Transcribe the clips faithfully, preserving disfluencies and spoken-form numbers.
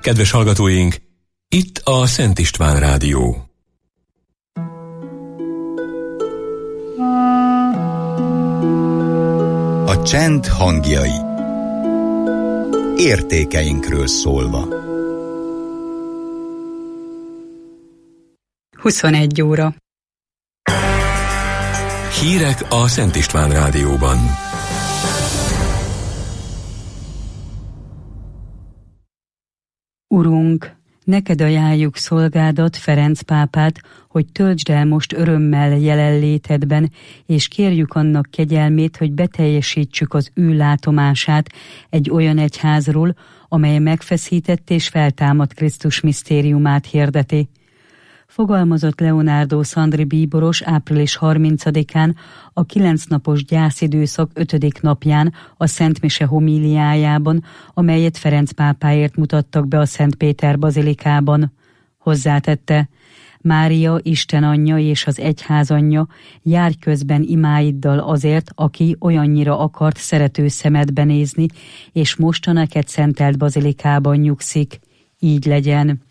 Kedves hallgatóink, itt a Szent István Rádió. A csend hangjai. Értékeinkről szólva. huszonegy óra. Hírek a Szent István Rádióban. Urunk, neked ajánljuk szolgádat, Ferenc pápát, hogy töltsd el most örömmel jelenlétedben, és kérjük annak kegyelmét, hogy beteljesítsük az ő látomását egy olyan egyházról, amely megfeszített és feltámadt Krisztus misztériumát hirdeti. Fogalmazott Leonardo Szandri bíboros április harmincadikán, a kilencnapos gyászidőszak ötödik napján a Szent Mise homíliájában, amelyet Ferenc pápáért mutattak be a Szent Péter bazilikában. Hozzátette: Mária, Isten anyja és az egyház anyja, járj közben imáiddal azért, aki olyannyira akart szerető szemedbe nézni, és most a neked szentelt bazilikában nyugszik. Így legyen.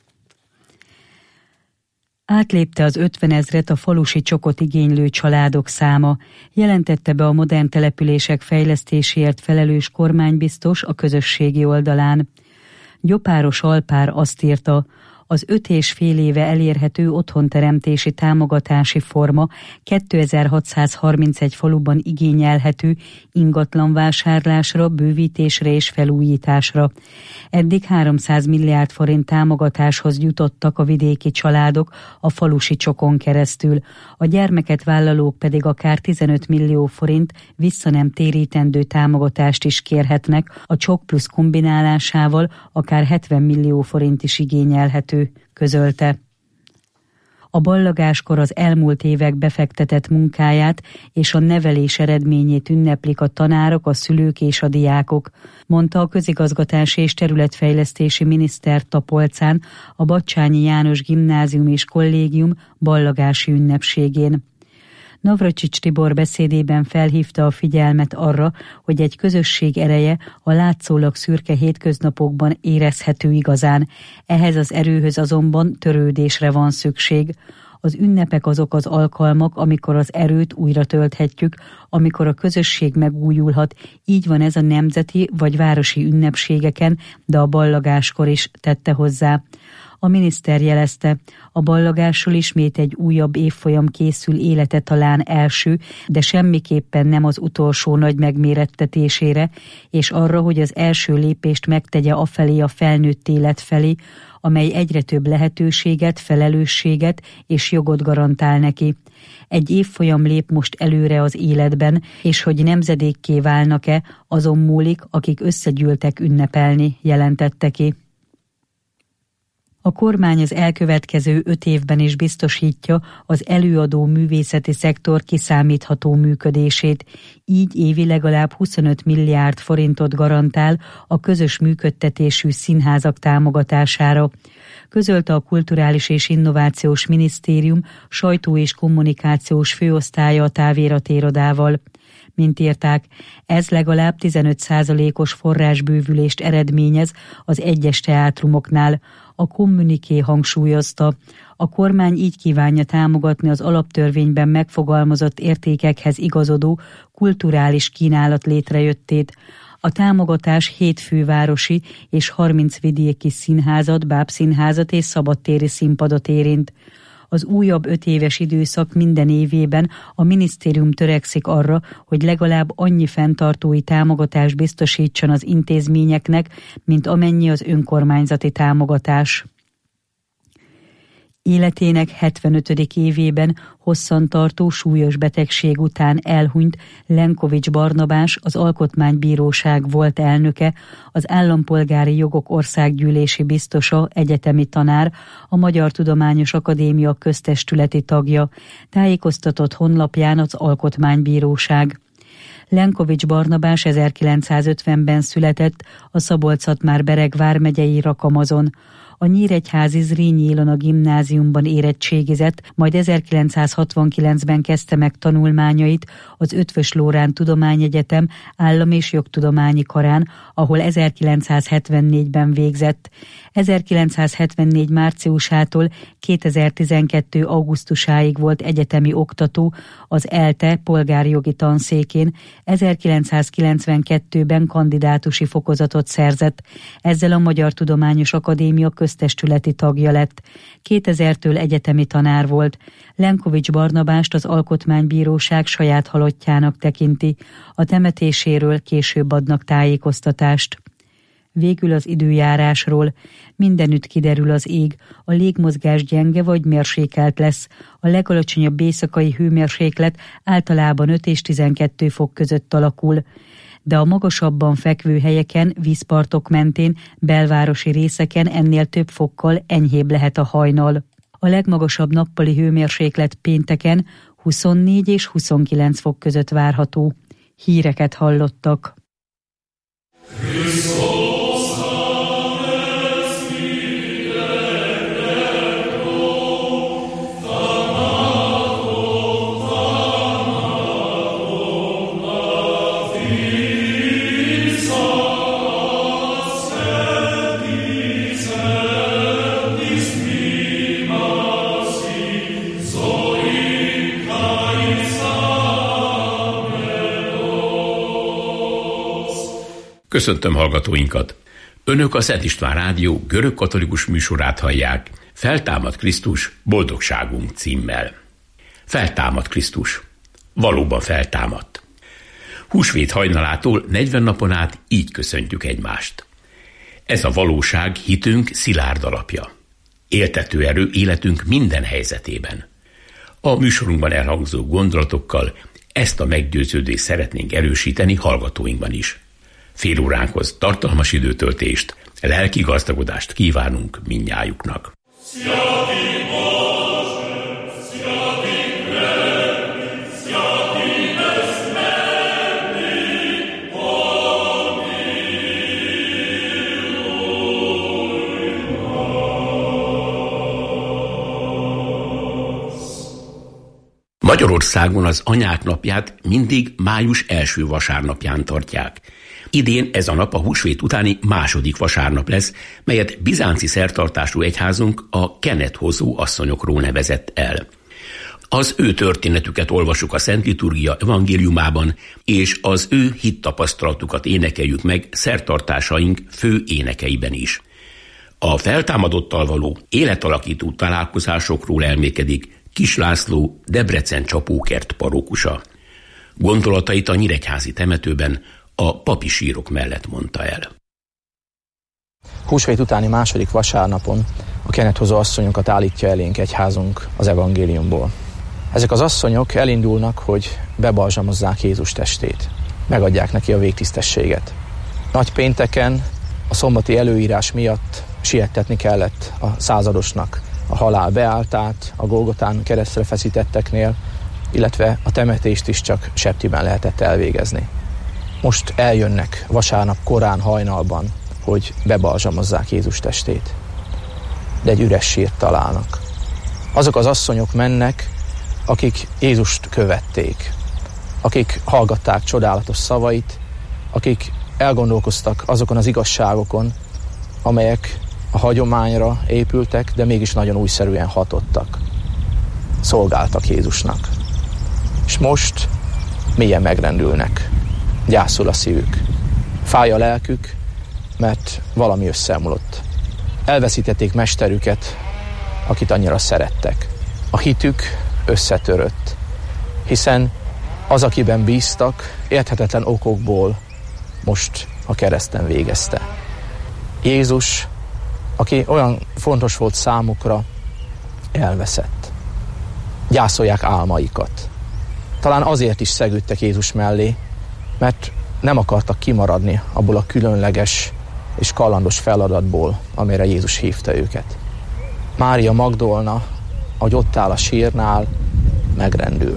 Átlépte az ötvenezret a falusi csokot igénylő családok száma, jelentette be a modern települések fejlesztéséért felelős kormánybiztos a közösségi oldalán. Gyopáros Alpár azt írta: az öt és fél éve elérhető otthonteremtési támogatási forma kétezer-hatszázharmincegy faluban igényelhető ingatlanvásárlásra, bővítésre és felújításra. Eddig háromszáz milliárd forint támogatáshoz jutottak a vidéki családok a falusi csokon keresztül, a gyermeket vállalók pedig akár tizenöt millió forint vissza nem térítendő támogatást is kérhetnek, a csok plusz kombinálásával akár hetven millió forint is igényelhető, közölte. A ballagáskor az elmúlt évek befektetett munkáját és a nevelés eredményét ünneplik a tanárok, a szülők és a diákok, mondta a közigazgatási és területfejlesztési miniszter Tapolcán a Batthyány János Gimnázium és Kollégium ballagási ünnepségén. Navracsics Tibor beszédében felhívta a figyelmet arra, hogy egy közösség ereje a látszólag szürke hétköznapokban érezhető igazán, ehhez az erőhöz azonban törődésre van szükség. Az ünnepek azok az alkalmak, amikor az erőt újra tölthetjük, amikor a közösség megújulhat, így van ez a nemzeti vagy városi ünnepségeken, de a ballagáskor is, tette hozzá. A miniszter jelezte, a ballagásról ismét egy újabb évfolyam készül élete talán első, de semmiképpen nem az utolsó nagy megmérettetésére, és arra, hogy az első lépést megtegye afelé a felnőtt élet felé, amely egyre több lehetőséget, felelősséget és jogot garantál neki. Egy évfolyam lép most előre az életben, és hogy nemzedékké válnak-e, azon múlik, akik összegyűltek ünnepelni, jelentette ki. A kormány az elkövetkező öt évben is biztosítja az előadó művészeti szektor kiszámítható működését, így évi legalább huszonöt milliárd forintot garantál a közös működtetésű színházak támogatására, közölte a Kulturális és Innovációs Minisztérium sajtó- és kommunikációs főosztálya a táviratirodával. Mint írták, ez legalább tizenöt százalékos forrásbővülést eredményez az egyes teátrumoknál. A kommuniké hangsúlyozta, a kormány így kívánja támogatni az alaptörvényben megfogalmazott értékekhez igazodó kulturális kínálat létrejöttét. A támogatás hét fővárosi és harminc vidéki színházat, bábszínházat és szabadtéri színpadot érint. Az újabb öt éves időszak minden évében a minisztérium törekszik arra, hogy legalább annyi fenntartói támogatást biztosítson az intézményeknek, mint amennyi az önkormányzati támogatás. Életének hetvenötödik évében hosszantartó súlyos betegség után elhunyt Lenkovics Barnabás, az Alkotmánybíróság volt elnöke, az Állampolgári Jogok Országgyűlési biztosa, egyetemi tanár, a Magyar Tudományos Akadémia köztestületi tagja, tájékoztatott honlapján az Alkotmánybíróság. Lenkovics Barnabás ezerkilencszázötvenben született a Szabolcs-Szatmár-Bereg vármegyei Rakamazon. A nyíregyházi Zrínyi Ilona gimnáziumban érettségizett, majd ezerkilencszázhatvankilencben kezdte meg tanulmányait az Eötvös Loránd Tudományegyetem Állam- és Jogtudományi Karán, ahol ezerkilencszázhetvennégyben végzett. ezerkilencszázhetvennégy márciusától kétezer-tizenkettő augusztusáig volt egyetemi oktató az ELTE polgárjogi tanszékén, ezerkilencszázkilencvenkettőben kandidátusi fokozatot szerzett, ezzel a Magyar Tudományos Akadémia köztestületi tagja lett. kétezertől egyetemi tanár volt. Lenkovics Barnabást az Alkotmánybíróság saját halottjának tekinti, a temetéséről később adnak tájékoztatást. Végül az időjárásról. Mindenütt kiderül az ég, a légmozgás gyenge vagy mérsékelt lesz. A legalacsonyabb éjszakai hőmérséklet általában öt és tizenkettő fok között alakul. De a magasabban fekvő helyeken, vízpartok mentén, belvárosi részeken ennél több fokkal enyhébb lehet a hajnal. A legmagasabb nappali hőmérséklet pénteken huszonnégy és huszonkilenc fok között várható. Híreket hallottak. Köszöntöm hallgatóinkat! Önök a Szent István Rádió görögkatolikus műsorát hallják, Feltámad Krisztus, boldogságunk címmel. Feltámad Krisztus. Valóban feltámadt. Húsvét hajnalától negyven napon át így köszöntjük egymást. Ez a valóság hitünk szilárd alapja. Éltető erő életünk minden helyzetében. A műsorunkban elhangzó gondolatokkal ezt a meggyőződést szeretnénk erősíteni hallgatóinkban is. Fél óránkhoz tartalmas időtöltést, lelki gazdagodást kívánunk mindnyájuknak. Magyarországon az Anyák napját mindig május első vasárnapján tartják. Idén ez a nap a húsvét utáni második vasárnap lesz, melyet bizánci szertartású egyházunk a kenethozó asszonyokról nevezett el. Az ő történetüket olvasjuk a Szent Liturgia evangéliumában, és az ő hittapasztalatukat énekeljük meg szertartásaink fő énekeiben is. A feltámadottal való életalakító találkozásokról elmékedik Kis László, Debrecen Csapókert parókusa. Gondolatait a nyíregyházi temetőben a papi sírok mellett mondta el. Húsvét utáni második vasárnapon a kenethozó asszonyokat állítja elénk egyházunk az evangéliumból. Ezek az asszonyok elindulnak, hogy bebalzsamozzák Jézus testét. Megadják neki a végtisztességet. Nagy pénteken a szombati előírás miatt siettetni kellett a századosnak a halál beáltát, a Golgotán keresztre feszítetteknél, illetve a temetést is csak septiben lehetett elvégezni. Most eljönnek vasárnap korán hajnalban, hogy bebalzsamozzák Jézus testét. De egy üres sírt találnak. Azok az asszonyok mennek, akik Jézust követték, akik hallgatták csodálatos szavait, akik elgondolkoztak azokon az igazságokon, amelyek a hagyományra épültek, de mégis nagyon újszerűen hatottak. Szolgáltak Jézusnak. És most mélyen megrendülnek. Gyászol a szívük. Fáj a lelkük, mert valami összeomlott. Elveszítették mesterüket, akit annyira szerettek. A hitük összetörött, hiszen az, akiben bíztak, érthetetlen okokból most a kereszten végezte. Jézus, aki olyan fontos volt számukra, elveszett. Gyászolják álmaikat. Talán azért is szegődtek Jézus mellé, mert nem akartak kimaradni abból a különleges és kalandos feladatból, amire Jézus hívta őket. Mária Magdolna, ahogy ott áll a sírnál, megrendül.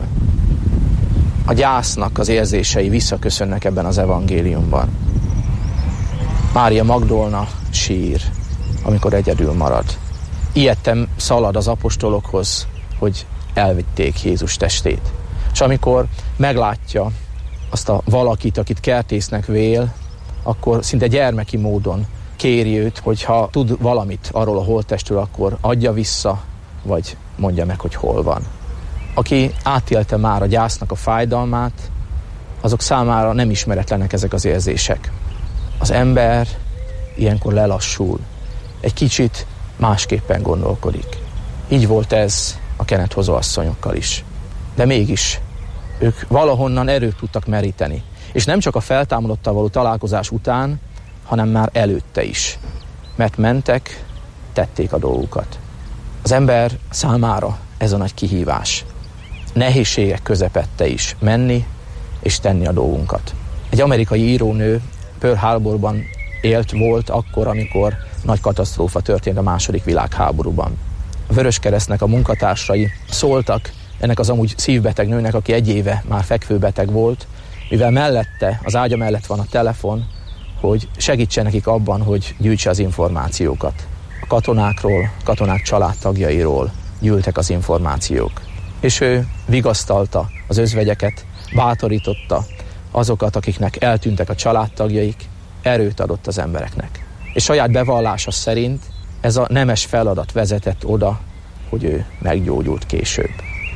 A gyásznak az érzései visszaköszönnek ebben az evangéliumban. Mária Magdolna sír. amikor egyedül marad. Ijedten szalad az apostolokhoz, hogy elvitték Jézus testét. És amikor meglátja azt a valakit, akit kertésznek vél, akkor szinte gyermeki módon kéri őt, hogy ha tud valamit arról a holttestről, akkor adja vissza, vagy mondja meg, hogy hol van. Aki átélte már a gyásznak a fájdalmát, azok számára nem ismeretlenek ezek az érzések. Az ember ilyenkor lelassul, egy kicsit másképpen gondolkodik. Így volt ez a kenethozó asszonyokkal is. De mégis ők valahonnan erőt tudtak meríteni. És nem csak a feltámadottal való találkozás után, hanem már előtte is. Mert mentek, tették a dolgukat. Az ember számára ez a nagy kihívás. Nehézségek közepette is menni és tenni a dolgunkat. Egy amerikai írónő Pearl Harborban élt volt akkor, amikor nagy katasztrófa történt a második világháborúban. A Vöröskeresztnek a munkatársai szóltak ennek az amúgy szívbeteg nőnek, aki egy éve már fekvőbeteg volt, mivel mellette, az ágya mellett van a telefon, hogy segítsen nekik abban, hogy gyűjtse az információkat. A katonákról, katonák családtagjairól gyűltek az információk. És ő vigasztalta az özvegyeket, bátorította azokat, akiknek eltűntek a családtagjaik, erőt adott az embereknek. És saját bevallása szerint ez a nemes feladat vezetett oda, hogy ő meggyógyult később.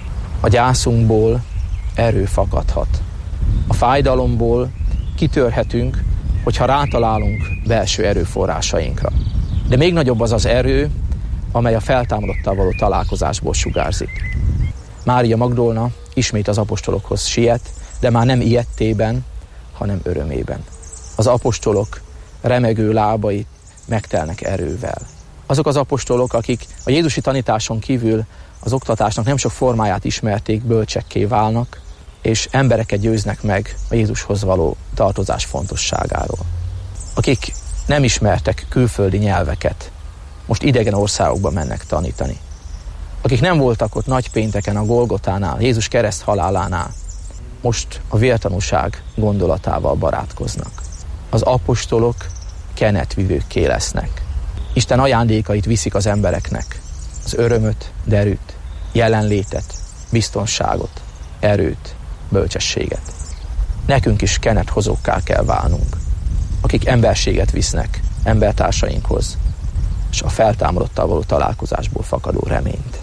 A gyászunkból erő fakadhat. A fájdalomból kitörhetünk, hogyha rátalálunk belső erőforrásainkra. De még nagyobb az az erő, amely a feltámadottal való találkozásból sugárzik. Mária Magdolna ismét az apostolokhoz siet, de már nem ijedtében, hanem örömében. Az apostolok remegő lábai megtelnek erővel. Azok az apostolok, akik a jézusi tanításon kívül az oktatásnak nem sok formáját ismerték, bölcsekké válnak, és embereket győznek meg a Jézushoz való tartozás fontosságáról. Akik nem ismertek külföldi nyelveket, most idegen országokba mennek tanítani. Akik nem voltak ott nagypénteken a Golgotánál, Jézus kereszt halálánál, most a vértanúság gondolatával barátkoznak. Az apostolok kenetvivőkké lesznek. Isten ajándékait viszik az embereknek. Az örömöt, derűt, jelenlétet, biztonságot, erőt, bölcsességet. Nekünk is kenethozókká kell válnunk, akik emberséget visznek embertársainkhoz, és a feltámadottal való találkozásból fakadó reményt.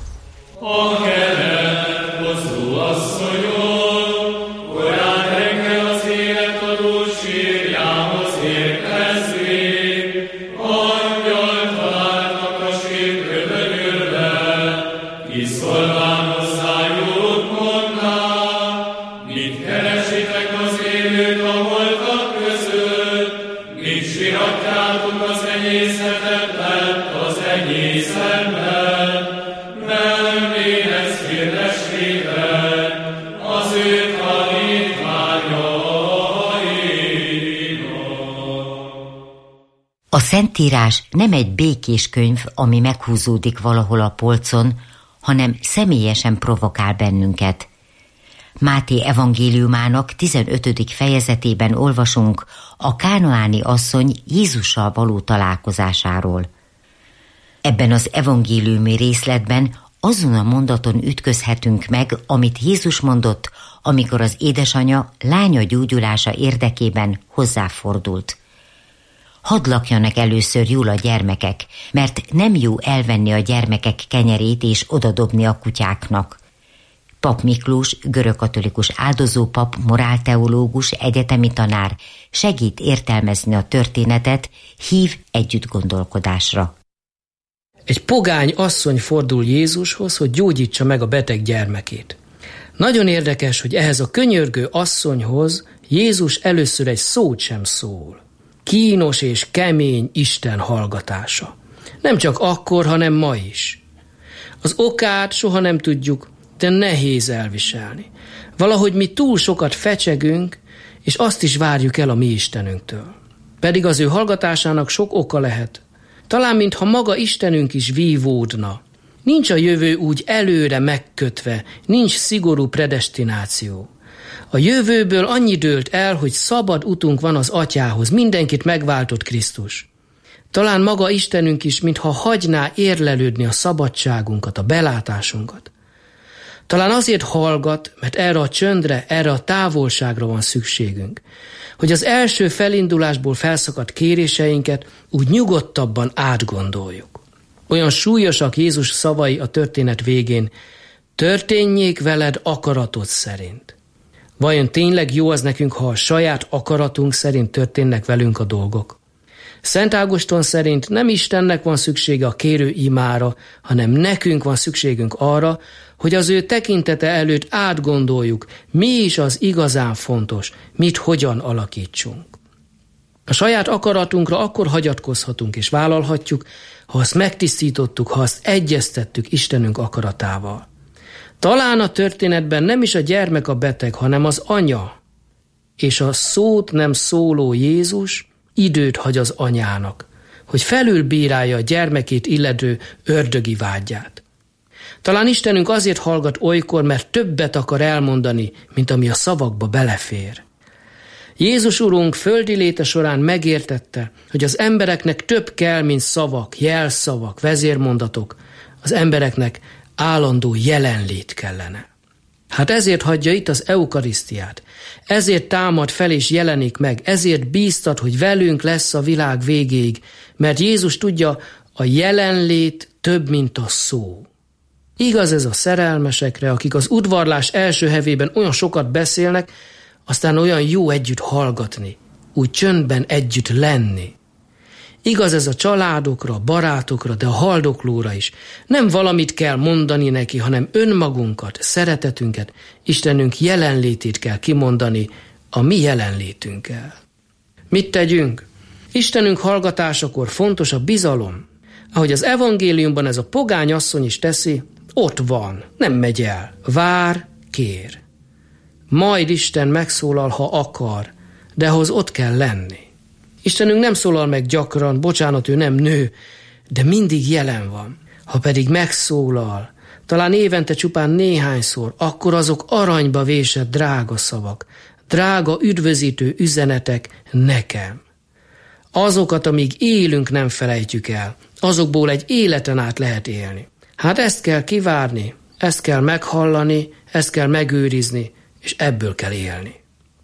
A kenethozó asszonyom, korán reggel az életadó sírjához érkezvén, angyal találtak a sírkövön ülve, ki szólván hozzájuk mondná, mit keresitek az élőt a holtak között, mit siratjátok az enyészetetlen az enyészetben, nem éhez hirdessétek az ő A Szentírás nem egy békés könyv, ami meghúzódik valahol a polcon, hanem személyesen provokál bennünket. Máté evangéliumának tizenötödik fejezetében olvasunk a kánaáni asszony Jézussal való találkozásáról. Ebben az evangéliumi részletben azon a mondaton ütközhetünk meg, amit Jézus mondott, amikor az édesanyja lánya gyógyulása érdekében hozzáfordult. Hadd lakjanak először jól a gyermekek, mert nem jó elvenni a gyermekek kenyerét és odadobni a kutyáknak. Pap Miklós, görögkatolikus áldozópap, morálteológus, egyetemi tanár segít értelmezni a történetet, hív együttgondolkodásra. Egy pogány asszony fordul Jézushoz, hogy gyógyítsa meg a beteg gyermekét. Nagyon érdekes, hogy ehhez a könyörgő asszonyhoz Jézus először egy szót sem szól. Kínos és kemény Isten hallgatása. Nem csak akkor, hanem ma is. Az okát soha nem tudjuk, de nehéz elviselni. Valahogy mi túl sokat fecsegünk, és azt is várjuk el a mi Istenünktől. Pedig az ő hallgatásának sok oka lehet. Talán mintha maga Istenünk is vívódna. Nincs a jövő úgy előre megkötve, nincs szigorú predestináció. A jövőből annyi dőlt el, hogy szabad utunk van az Atyához, mindenkit megváltott Krisztus. Talán maga Istenünk is, mintha hagyná érlelődni a szabadságunkat, a belátásunkat. Talán azért hallgat, mert erre a csöndre, erre a távolságra van szükségünk, hogy az első felindulásból felszakadt kéréseinket úgy nyugodtabban átgondoljuk. Olyan súlyosak Jézus szavai a történet végén: történjék veled akaratod szerint. Vajon tényleg jó az nekünk, ha a saját akaratunk szerint történnek velünk a dolgok? Szent Ágoston szerint nem Istennek van szüksége a kérő imára, hanem nekünk van szükségünk arra, hogy az ő tekintete előtt átgondoljuk, mi is az igazán fontos, mit hogyan alakítsunk. A saját akaratunkra akkor hagyatkozhatunk és vállalhatjuk, ha azt megtisztítottuk, ha azt egyeztettük Istenünk akaratával. Talán a történetben nem is a gyermek a beteg, hanem az anya, és a szót nem szóló Jézus időt hagy az anyának, hogy felülbírálja a gyermekét illető ördögi vágyát. Talán Istenünk azért hallgat olykor, mert többet akar elmondani, mint ami a szavakba belefér. Jézus Urunk földi léte során megértette, hogy az embereknek több kell, mint szavak, jelszavak, vezérmondatok. Az embereknek állandó jelenlét kellene. Hát ezért hagyja itt az eukarisztiát, ezért támad fel és jelenik meg, ezért bíztat, hogy velünk lesz a világ végéig, mert Jézus tudja, a jelenlét több, mint a szó. Igaz ez a szerelmesekre, akik az udvarlás első hevében olyan sokat beszélnek, aztán olyan jó együtt hallgatni, úgy csöndben együtt lenni. Igaz ez a családokra, barátokra, de a haldoklóra is. Nem valamit kell mondani neki, hanem önmagunkat, szeretetünket, Istenünk jelenlétét kell kimondani a mi jelenlétünkkel. Mit tegyünk? Istenünk hallgatásakor fontos a bizalom. Ahogy az evangéliumban ez a pogány asszony is teszi, ott van, nem megy el, vár, kér. Majd Isten megszólal, ha akar, de ahhoz ott kell lenni. Istenünk nem szólal meg gyakran, bocsánat, ő nem nő, de mindig jelen van. Ha pedig megszólal, talán évente csupán néhányszor, akkor azok aranyba vésett drága szavak, drága üdvözítő üzenetek nekem. Azokat, amíg élünk, nem felejtjük el, azokból egy életen át lehet élni. Hát ezt kell kivárni, ezt kell meghallani, ezt kell megőrizni, és ebből kell élni.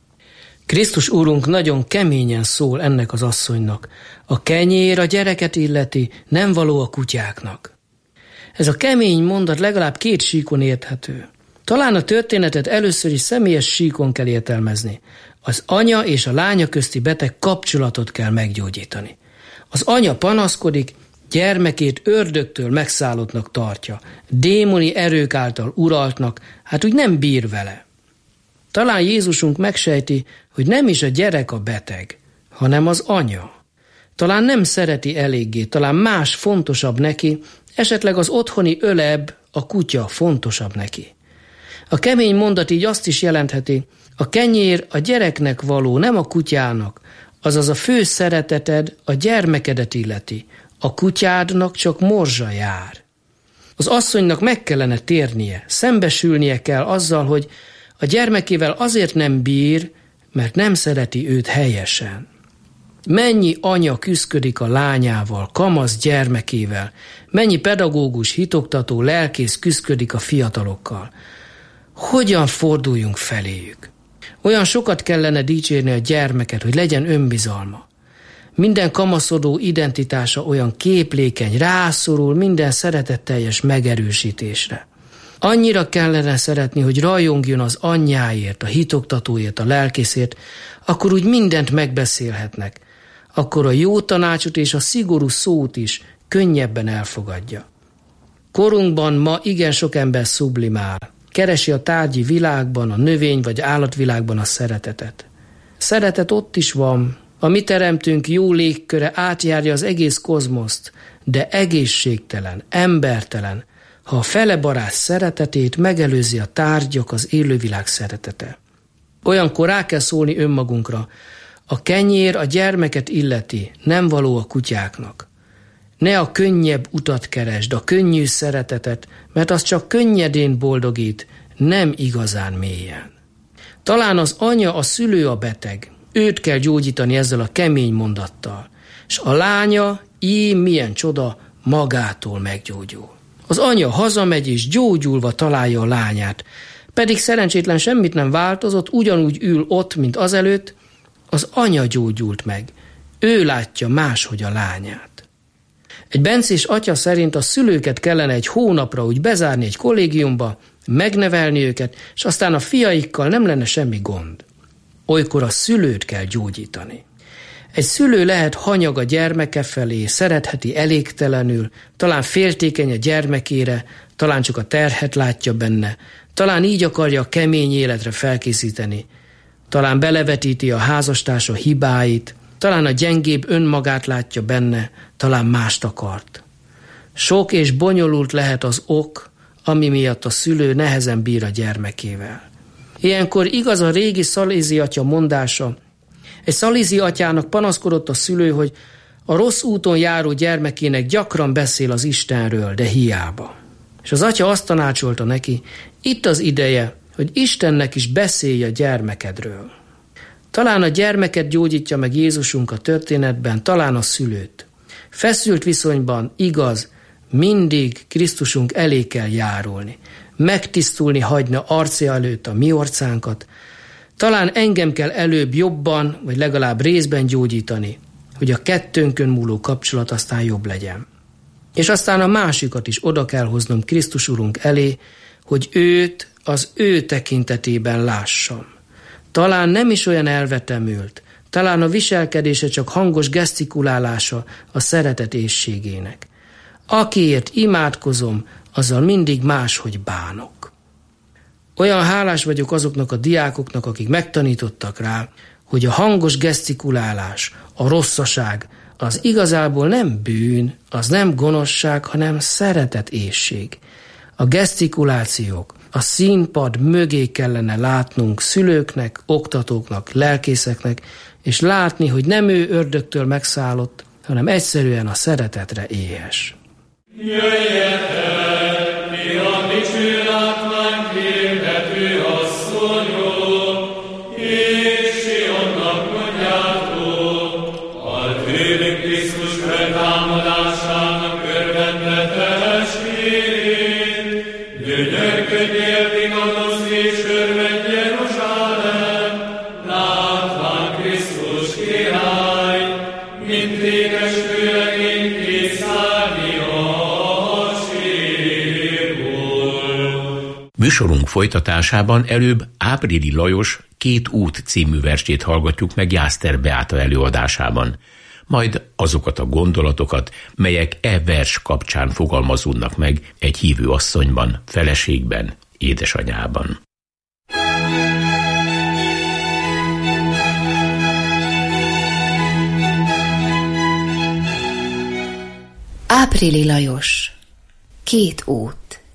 Krisztus Úrunk nagyon keményen szól ennek az asszonynak. A kenyér a gyereket illeti, nem való a kutyáknak. Ez a kemény mondat legalább két síkon érthető. Talán a történetet először is személyes síkon kell értelmezni. Az anya és a lánya közti beteg kapcsolatot kell meggyógyítani. Az anya panaszkodik, gyermekét ördögtől megszállottnak tartja, démoni erők által uraltnak, hát úgy nem bír vele. Talán Jézusunk megsejti, hogy nem is a gyerek a beteg, hanem az anya. Talán nem szereti eléggé, talán más fontosabb neki, esetleg az otthoni öleb, a kutya fontosabb neki. A kemény mondat így azt is jelentheti, a kenyér a gyereknek való, nem a kutyának, azaz a fő szereteted a gyermekedet illeti, a kutyádnak csak morzsa jár. Az asszonynak meg kellene térnie, szembesülnie kell azzal, hogy a gyermekével azért nem bír, mert nem szereti őt helyesen. Mennyi anya küszködik a lányával, kamasz gyermekével, mennyi pedagógus, hitoktató, lelkész küszködik a fiatalokkal. Hogyan forduljunk feléjük? Olyan sokat kellene dicsérni a gyermeket, hogy legyen önbizalma. Minden kamaszodó identitása olyan képlékeny, rászorul minden szeretetteljes megerősítésre. Annyira kellene szeretni, hogy rajongjon az anyjáért, a hitoktatóért, a lelkészért, akkor úgy mindent megbeszélhetnek. Akkor a jó tanácsot és a szigorú szót is könnyebben elfogadja. Korunkban ma igen sok ember szublimál. Keresi a tárgyi világban, a növény vagy állatvilágban a szeretetet. Szeretet ott is van. A mi teremtünk jó légköre átjárja az egész kozmoszt, de egészségtelen, embertelen, ha a fele barát szeretetét megelőzi a tárgyak, az élővilág szeretete. Olyankor rá kell szólni önmagunkra. A kenyér a gyermeket illeti, nem való a kutyáknak. Ne a könnyebb utat keresd, a könnyű szeretetet, mert az csak könnyedén boldogít, nem igazán mélyen. Talán az anya, a szülő a beteg, őt kell gyógyítani ezzel a kemény mondattal, és a lánya ím milyen csoda, magától meggyógyul. Az anya hazamegy és gyógyulva találja a lányát, pedig szerencsétlen semmit nem változott, ugyanúgy ül ott, mint azelőtt, az anya gyógyult meg. Ő látja máshogy a lányát. Egy bencés atya szerint a szülőket kellene egy hónapra úgy bezárni egy kollégiumba, megnevelni őket, és aztán a fiaikkal nem lenne semmi gond. Olykor a szülőt kell gyógyítani. Egy szülő lehet hanyag a gyermeke felé, szeretheti elégtelenül, talán féltékeny a gyermekére, talán csak a terhet látja benne, talán így akarja a kemény életre felkészíteni, talán belevetíti a házastársa hibáit, talán a gyengébb önmagát látja benne, talán mást akart. Sok és bonyolult lehet az ok, ami miatt a szülő nehezen bír a gyermekével. Ilyenkor igaz a régi szalézi atya mondása. Egy szalézi atyának panaszkodott a szülő, hogy a rossz úton járó gyermekének gyakran beszél az Istenről, de hiába. És az atya azt tanácsolta neki, itt az ideje, hogy Istennek is beszélj a gyermekedről. Talán a gyermeket gyógyítja meg Jézusunk a történetben, talán a szülőt. Feszült viszonyban, igaz, mindig Krisztusunk elé kell járulni, megtisztulni hagyna arca előtt a mi orcánkat, talán engem kell előbb jobban, vagy legalább részben gyógyítani, hogy a kettőnkön múló kapcsolat aztán jobb legyen. És aztán a másikat is oda kell hoznom Krisztus Urunk elé, hogy őt az ő tekintetében lássam. Talán nem is olyan elvetemült, talán a viselkedése csak hangos gesztikulálása a szeretet éhségének. Akiért imádkozom, azzal mindig máshogy bánok. Olyan hálás vagyok azoknak a diákoknak, akik megtanítottak rá, hogy a hangos gesztikulálás, a rosszaság, az igazából nem bűn, az nem gonoszság, hanem szeretet éhség. A gesztikulációk, a színpad mögé kellene látnunk szülőknek, oktatóknak, lelkészeknek, és látni, hogy nem ő ördögtől megszállott, hanem egyszerűen a szeretetre éhes. Jöjjetek, mi a dicső látvány hirdető asszonyok, és Sionnak mondjátok, a tőlük Krisztus feltámadásának örvendetes hírét, gyönyörködjél, vigadozz és örvendj Jeruzsálem, látván Krisztus király, mint ékes kőlegény készárni a sírból. Műsorunk folytatásában előbb Áprili Lajos Két út című versét hallgatjuk meg Jászter Beáta előadásában, majd azokat a gondolatokat, melyek e vers kapcsán fogalmazódnak meg egy hívő asszonyban, feleségben, édesanyában. Áprili Lajos, Két út.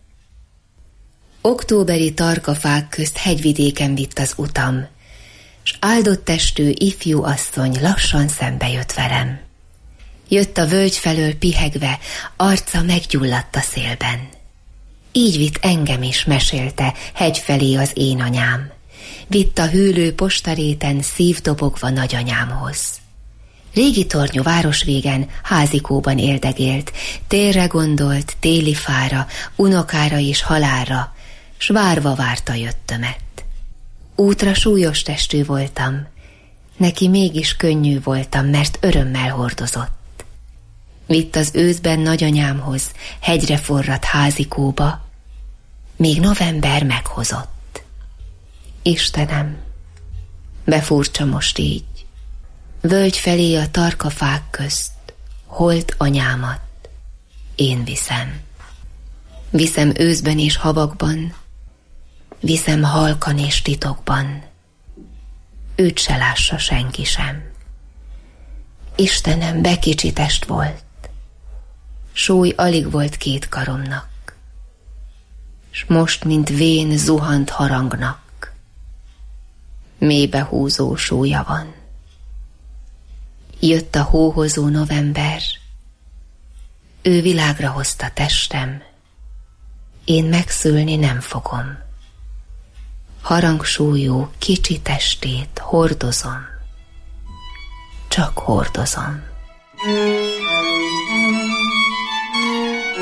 Októberi tarkafák közt hegyvidéken vitt az utam, s áldott testű ifjú asszony lassan szembe jött velem. Jött a völgy felől pihegve, arca meggyulladt a szélben. Így vitt engem is, mesélte, hegy felé az én anyám. Vitt a hűlő postaréten szívdobogva nagyanyámhoz. Régi tornyú városvégen házikóban éldegélt, térre gondolt, téli fára, unokára és halálra, s várva várta jöttömet. Útra súlyos testű voltam, neki mégis könnyű voltam, mert örömmel hordozott. Vitt az őszben nagyanyámhoz, hegyre forradt házikóba, még november meghozott. Istenem, befurcsa most így, völgy felé a tarkafák közt, holt anyámat, én viszem. Viszem őszben és havakban, viszem halkan és titokban, őt se lássa senki sem. Istenem, bekicsi test volt, súly alig volt két karomnak, s most, mint vén zuhant harangnak, mélybe húzó súlya van. Jött a hóhozó november, ő világra hozta testem, én megszülni nem fogom. Harangsúlyú kicsi testét hordozom, csak hordozom.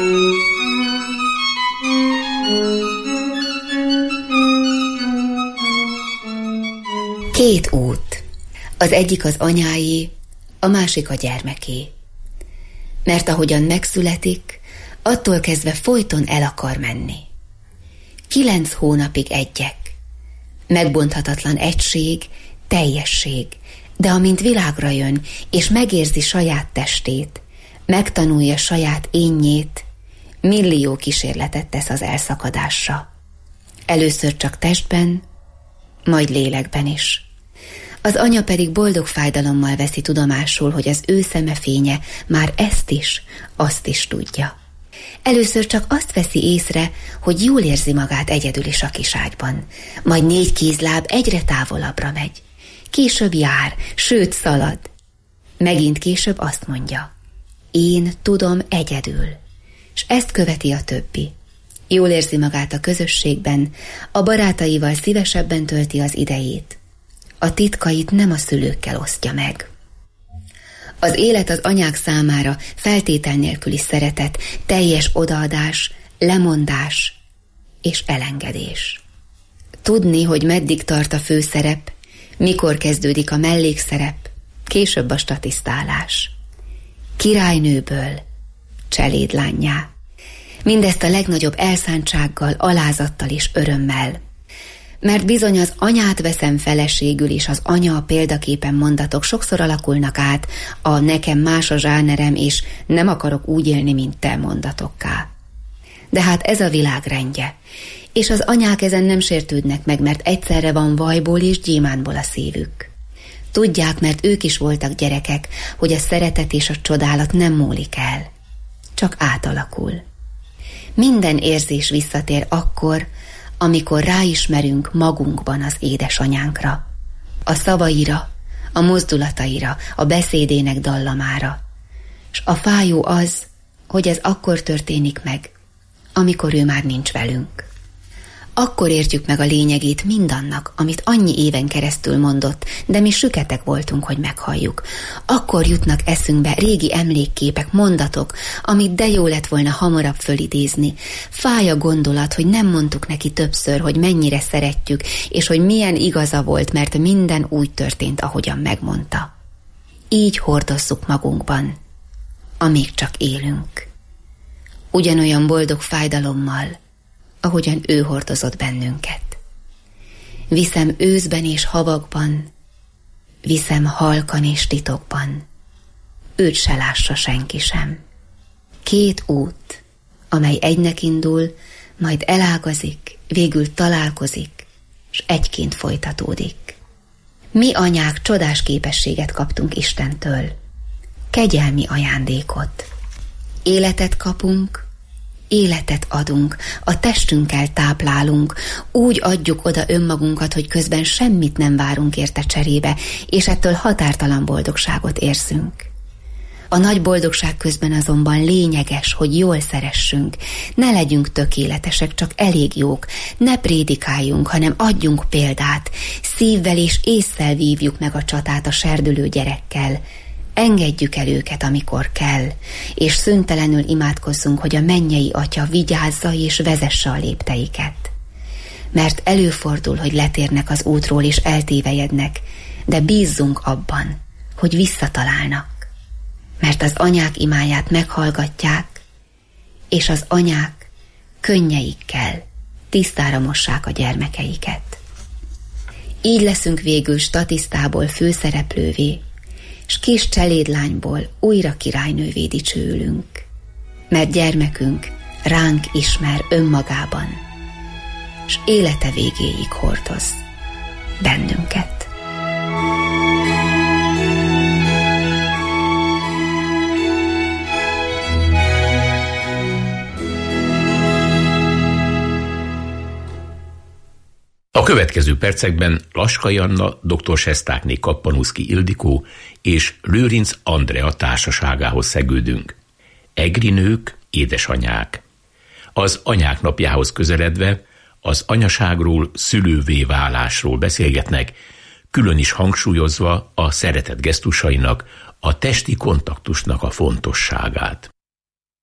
Két út. Az egyik az anyái, a másik a gyermeké. Mert ahogyan megszületik, attól kezdve folyton el akar menni. Kilenc hónapig egyek. Megbonthatatlan egység, teljesség, de amint világra jön, és megérzi saját testét, megtanulja saját énnyét, millió kísérletet tesz az elszakadásra. Először csak testben, majd lélekben is. Az anya pedig boldog fájdalommal veszi tudomásul, hogy az ő szemefénye már ezt is, azt is tudja. Először csak azt veszi észre, hogy jól érzi magát egyedül is a kiságyban, majd négy kézláb egyre távolabbra megy. Később jár, sőt szalad. Megint később azt mondja, én tudom egyedül, és ezt követi a többi. Jól érzi magát a közösségben, a barátaival szívesebben tölti az idejét. A titkait nem a szülőkkel osztja meg. Az élet az anyák számára feltétel nélküli szeretet, teljes odaadás, lemondás és elengedés. Tudni, hogy meddig tart a főszerep, mikor kezdődik a mellékszerep, később a statisztálás. Királynőből cselédlánnyá. Mindezt a legnagyobb elszántsággal, alázattal és örömmel. Mert bizony az anyát veszem feleségül, és az anya a példaképen mondatok sokszor alakulnak át a nekem más a zsánerem, és nem akarok úgy élni, mint te mondatokká. De hát ez a világ rendje, és az anyák ezen nem sértődnek meg, mert egyszerre van vajból és gyémánból a szívük. Tudják, mert ők is voltak gyerekek, hogy a szeretet és a csodálat nem múlik el, csak átalakul. Minden érzés visszatér akkor, amikor ráismerünk magunkban az édesanyánkra, a szavaira, a mozdulataira, a beszédének dallamára. És a fájó az, hogy ez akkor történik meg, amikor ő már nincs velünk. Akkor értjük meg a lényegét mindannak, amit annyi éven keresztül mondott, de mi süketek voltunk, hogy meghalljuk. Akkor jutnak eszünkbe régi emlékképek, mondatok, amit de jó lett volna hamarabb fölidézni. Fáj a gondolat, hogy nem mondtuk neki többször, hogy mennyire szeretjük, és hogy milyen igaza volt, mert minden úgy történt, ahogyan megmondta. Így hordozzuk magunkban, amíg csak élünk. Ugyanolyan boldog fájdalommal, ahogyan ő hordozott bennünket. Viszem őszben és havakban, viszem halkan és titokban, őt se lássa senki sem. Két út, amely egynek indul, majd elágazik, végül találkozik, és egyként folytatódik. Mi anyák csodás képességet kaptunk Istentől, kegyelmi ajándékot. Életet kapunk, életet adunk, a testünkkel táplálunk, úgy adjuk oda önmagunkat, hogy közben semmit nem várunk érte cserébe, és ettől határtalan boldogságot érzünk. A nagy boldogság közben azonban lényeges, hogy jól szeressünk, ne legyünk tökéletesek, csak elég jók, ne prédikáljunk, hanem adjunk példát, szívvel és ésszel vívjuk meg a csatát a serdülő gyerekkel, engedjük el őket, amikor kell, és szüntelenül imádkozzunk, hogy a mennyei Atya vigyázza és vezesse a lépteiket. Mert előfordul, hogy letérnek az útról és eltévejednek, de bízzunk abban, hogy visszatalálnak. Mert az anyák imáját meghallgatják, és az anyák könnyeikkel tisztára mossák a gyermekeiket. Így leszünk végül statisztából főszereplővé, s kis cselédlányból újra királynővé dicsőülünk, mert gyermekünk ránk ismer önmagában, s élete végéig hordoz bennünket. A következő percekben Laskai Anna, dr. Sestákné Kappanuszki Ildikó és Lőrinc Andrea társaságához szegődünk. Egri nők, édesanyák. Az anyák napjához közeledve az anyaságról, szülővé válásról beszélgetnek, külön is hangsúlyozva a szeretet gesztusainak, a testi kontaktusnak a fontosságát.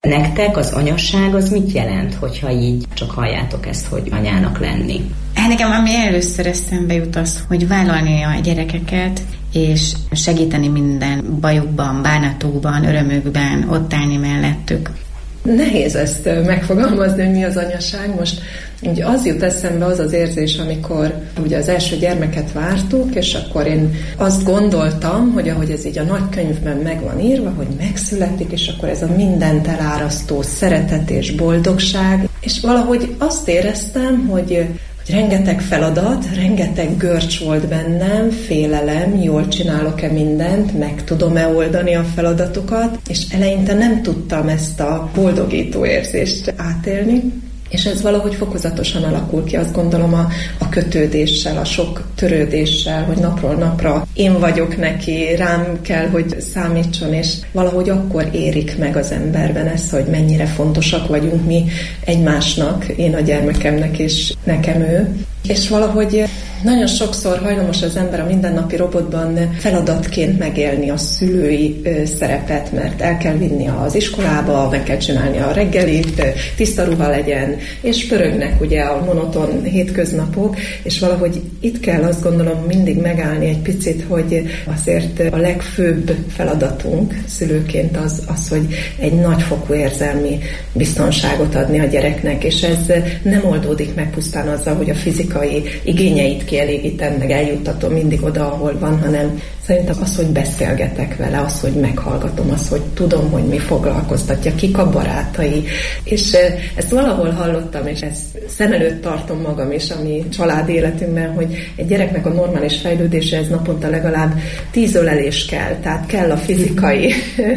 Nektek az anyasság az mit jelent, hogyha így csak halljátok ezt, hogy anyának lenni? Hát nekem ami először eszembe jut az, hogy vállalni a gyerekeket, és segíteni minden bajukban, bánatukban, örömükben, ott állni mellettük. Nehéz ezt megfogalmazni, hogy mi az anyaság. Most ugye az jut eszembe az az érzés, amikor ugye az első gyermeket vártuk, és akkor én azt gondoltam, hogy ahogy ez így a nagy könyvben meg van írva, hogy megszületik, és akkor ez a mindent elárasztó szeretet és boldogság, és valahogy azt éreztem, hogy hogy rengeteg feladat, rengeteg görcs volt bennem, félelem, jól csinálok-e mindent, meg tudom-e oldani a feladatokat, és eleinte nem tudtam ezt a boldogító érzést átélni, és ez valahogy fokozatosan alakul ki, azt gondolom a, a kötődéssel, a sok törődéssel, hogy napról napra én vagyok neki, rám kell, hogy számítson, és valahogy akkor érik meg az emberben ez, hogy mennyire fontosak vagyunk mi egymásnak, én a gyermekemnek és nekem ő. És valahogy nagyon sokszor hajlamos az ember a mindennapi robotban feladatként megélni a szülői szerepet, mert el kell vinni az iskolába, meg kell csinálni a reggelit, tiszta ruha legyen, és pörögnek ugye a monoton hétköznapok, és valahogy itt kell azt gondolom mindig megállni egy picit, hogy azért a legfőbb feladatunk szülőként az, az hogy egy nagyfokú érzelmi biztonságot adni a gyereknek, és ez nem oldódik meg pusztán azzal, hogy a fizikai igényeit kielégítem, meg eljuttatom mindig oda, ahol van, hanem szerintem az, hogy beszélgetek vele, az, hogy meghallgatom, az, hogy tudom, hogy mi foglalkoztatja, kik a barátai. És ezt valahol hallottam, és ezt szem előtt tartom magam is, ami család életünkben, hogy egy gyereknek a normális fejlődéséhez naponta legalább tíz ölelés kell, tehát kell a fizikai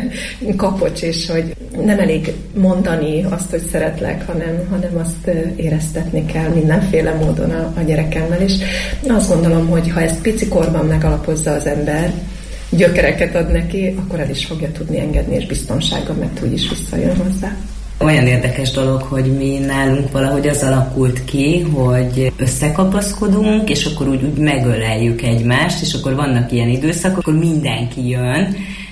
kapocs, és hogy nem elég mondani azt, hogy szeretlek, hanem, hanem azt éreztetni kell mindenféle módon a, a gyerekemmel, és azt gondolom, hogy ha ezt picikorban megalapozza az ember, gyökereket ad neki, akkor el is fogja tudni engedni, és biztonsággal meg úgy is visszajön hozzá. Olyan érdekes dolog, hogy mi nálunk valahogy az alakult ki, hogy összekapaszkodunk, és akkor úgy, úgy megöleljük egymást, és akkor vannak ilyen időszakok, akkor mindenki jön,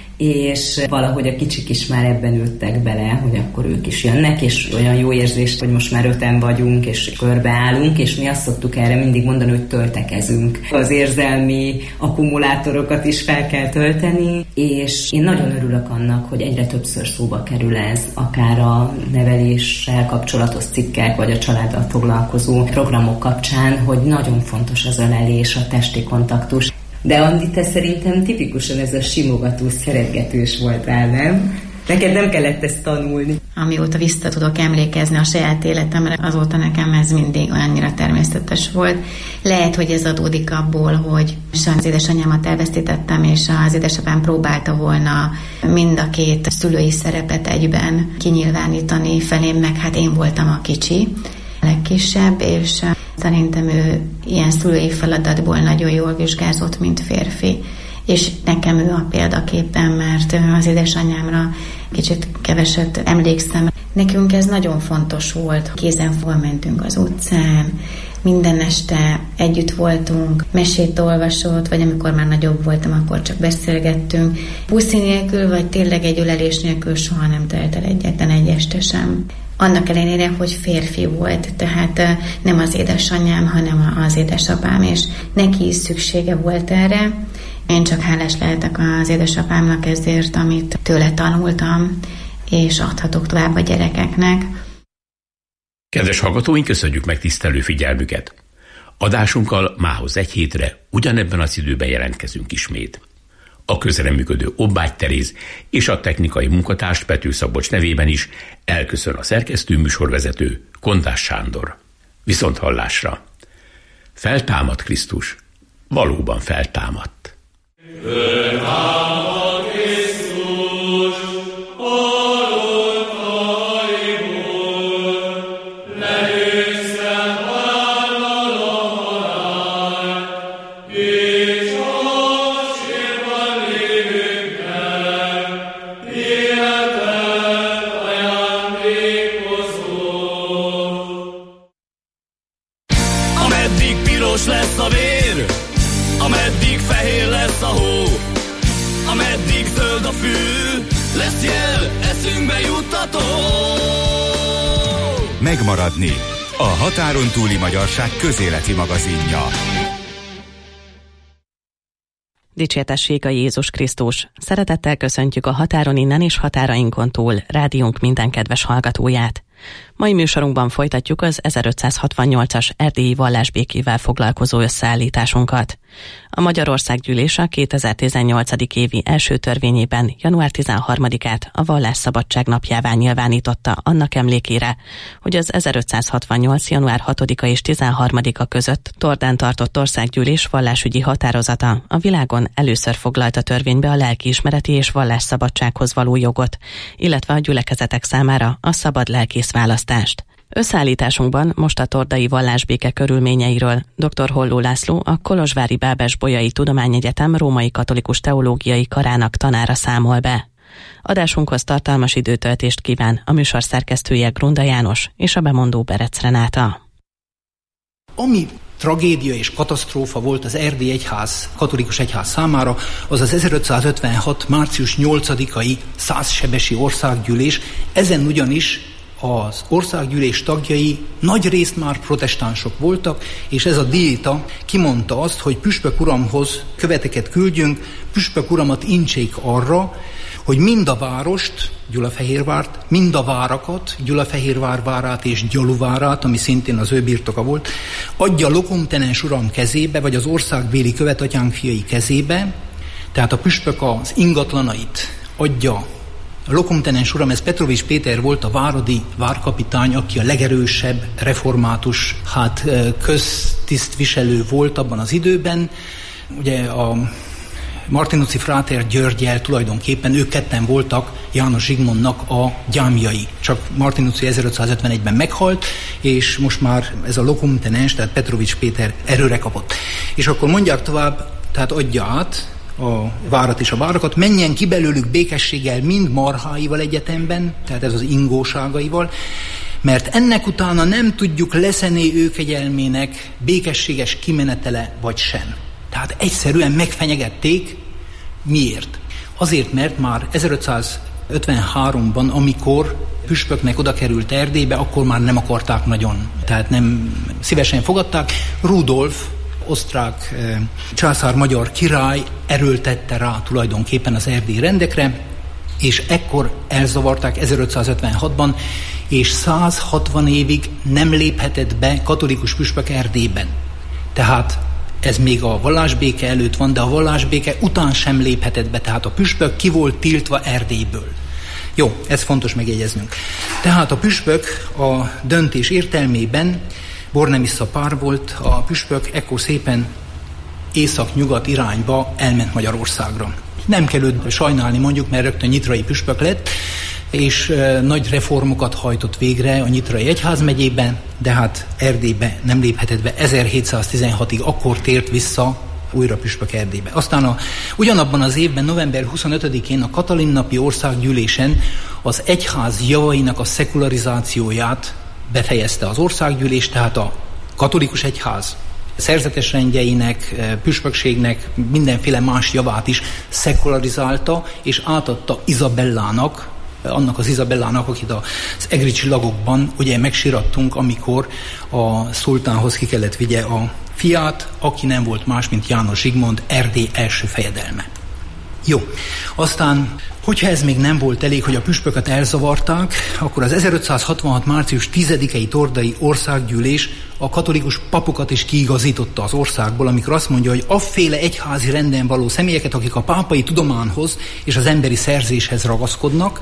és valahogy a kicsik is már ebben nőttek bele, hogy akkor ők is jönnek, és olyan jó érzés, hogy most már öten vagyunk, és körbeállunk, és mi azt szoktuk erre mindig mondani, hogy töltekezünk. Az érzelmi akkumulátorokat is fel kell tölteni, és én nagyon örülök annak, hogy egyre többször szóba kerül ez, akár a neveléssel kapcsolatos cikkek, vagy a családdal foglalkozó programok kapcsán, hogy nagyon fontos az ölelés, a testi kontaktus. De Andi, te szerintem tipikusan ez a simogatós, szeretgetős voltál, nem? Neked nem kellett ezt tanulni. Amióta vissza tudok emlékezni a saját életemre, azóta nekem ez mindig annyira természetes volt. Lehet, hogy ez adódik abból, hogy az édesanyámat elvesztítettem, és az édesapám próbálta volna mind a két szülői szerepet egyben kinyilvánítani felém, meg hát én voltam a kicsi, a legkisebb, és szerintem ő ilyen szülői feladatból nagyon jól vizsgázott, mint férfi. És nekem ő a példaképpen, mert az édesanyámra kicsit keveset emlékszem. Nekünk ez nagyon fontos volt. Kézenfogva mentünk az utcán, minden este együtt voltunk, mesét olvasott, vagy amikor már nagyobb voltam, akkor csak beszélgettünk. Puszi nélkül, vagy tényleg egy ölelés nélkül soha nem telt el egyetlen egy este sem. Annak ellenére, hogy férfi volt, tehát nem az édesanyám, hanem az édesapám, és neki is szüksége volt erre. Én csak hálás lehetek az édesapámnak ezért, amit tőle tanultam, és adhatok tovább a gyerekeknek. Kedves hallgatóink, köszönjük meg tisztelő figyelmüket! Adásunkkal mához egy hétre ugyanebben az időben jelentkezünk ismét. A közreműködő Obbágy Teréz és a technikai munkatárs Pető Szabolcs nevében is elköszön a szerkesztő műsorvezető Kondás Sándor. Viszont hallásra! Feltámad Krisztus, valóban feltámadt. Feltámad Krisztus, halottaiból, lehűszem hárman a halál, és a sírban lévőknek életet ajándékozol. Ameddig piros lesz a vér, ameddig fehér lesz a hó, ameddig zöld a megmaradni. A határon túli magyarság közéleti magazinja. Dicsértessék a Jézus Krisztus! Szeretettel köszöntjük a határon innen és határainkon túl rádiónk minden kedves hallgatóját. Mai műsorunkban folytatjuk az ezerötszázhatvannyolcas erdélyi vallásbékével foglalkozó összeállításunkat. A Magyarországgyűlés a kétezer-tizennyolc. évi első törvényében január tizenharmadikát a vallásszabadság napjává nyilvánította annak emlékére, hogy az ezerötszázhatvannyolc. január hatodika és tizenharmadika között Tordán tartott országgyűlés vallásügyi határozata a világon először foglalta törvénybe a lelkiismereti és vallásszabadsághoz való jogot, illetve a gyülekezetek számára a szabad lelkész választást. Összeállításunkban most a tordai vallásbéke körülményeiről dr. Holló László, a Kolozsvári Bábes-Bolyai Tudományegyetem római katolikus teológiai karának tanára számol be. Adásunkhoz tartalmas időtöltést kíván a műsor szerkesztője Grunda János és a bemondó Berec Renáta. Ami tragédia és katasztrófa volt az erdélyi egyház, katolikus egyház számára, az az ezerötszázötvenhat. március nyolcadikai százsebesi országgyűlés. Ezen ugyanis az országgyűlés tagjai nagy részt már protestánsok voltak, és ez a diéta kimondta azt, hogy püspök uramhoz követeket küldjünk, püspök uramat incsék arra, hogy mind a várost, Gyulafehérvárt, mind a várakat, Gyulafehérvár várát és Gyaluvárát, ami szintén az ő birtoka volt, adja lokomtenens uram kezébe, vagy az országbéli követatyánk fiai kezébe, tehát a püspök az ingatlanait adja. A lokomtenens uram, ez Petrovics Péter volt, a váradi várkapitány, aki a legerősebb református, hát köztisztviselő volt abban az időben. Ugye a Martinuci fráter Györgyel tulajdonképpen ők ketten voltak János Zsigmondnak a gyámjai. Csak Martinuci ezerötszázötvenegyben meghalt, és most már ez a lokomtenens, tehát Petrovics Péter erőre kapott. És akkor mondják tovább, tehát adja át a várat és a várakat, menjen ki belőlük békességgel mind marháival egyetemben, tehát ez az ingóságaival, mert ennek utána nem tudjuk leszené ő kegyelmének békességes kimenetele vagy sem. Tehát egyszerűen megfenyegették. Miért? Azért, mert már ezerötszázötvenháromban, amikor püspöknek oda került Erdélybe, akkor már nem akarták nagyon, tehát nem szívesen fogadták. Rudolf, osztrák e, császár-magyar király erőltette rá tulajdonképpen az erdélyi rendekre, és ekkor elzavarták ezerötszázötvenhatban, és száz hatvan évig nem léphetett be katolikus püspök Erdélyben. Tehát ez még a vallásbéke előtt van, de a vallásbéke után sem léphetett be, tehát a püspök ki volt tiltva Erdélyből. Jó, ez fontos megjegyeznünk. Tehát a püspök a döntés értelmében Bornemissza pár volt, a püspök ekkor szépen észak-nyugat irányba elment Magyarországra. Nem kell őt sajnálni mondjuk, mert rögtön nyitrai püspök lett, és e, nagy reformokat hajtott végre a nyitrai egyházmegyében, de hát Erdélybe nem léphetett be, ezerhétszáztizenhatig akkor tért vissza újra püspök Erdélybe. Aztán a, ugyanabban az évben, november huszonötödikén a Katalin napi országgyűlésen az egyház javainak a szekularizációját befejezte az országgyűlés, tehát a katolikus egyház szerzetes rendjeinek, püspökségnek mindenféle más javát is szekularizálta, és átadta Izabellának, annak az Izabellának, akit az egri csillagokban ugye megsirattunk, amikor a szultánhoz ki kellett vigye a fiát, aki nem volt más, mint János Zsigmond, Erdély első fejedelme. Jó, aztán, hogyha ez még nem volt elég, hogy a püspököt elzavarták, akkor az ezerötszázhatvanhat. március tizedikei tordai országgyűlés a katolikus papokat is kiigazította az országból, amikor azt mondja, hogy afféle egyházi renden való személyeket, akik a pápai tudományhoz és az emberi szerzéshez ragaszkodnak,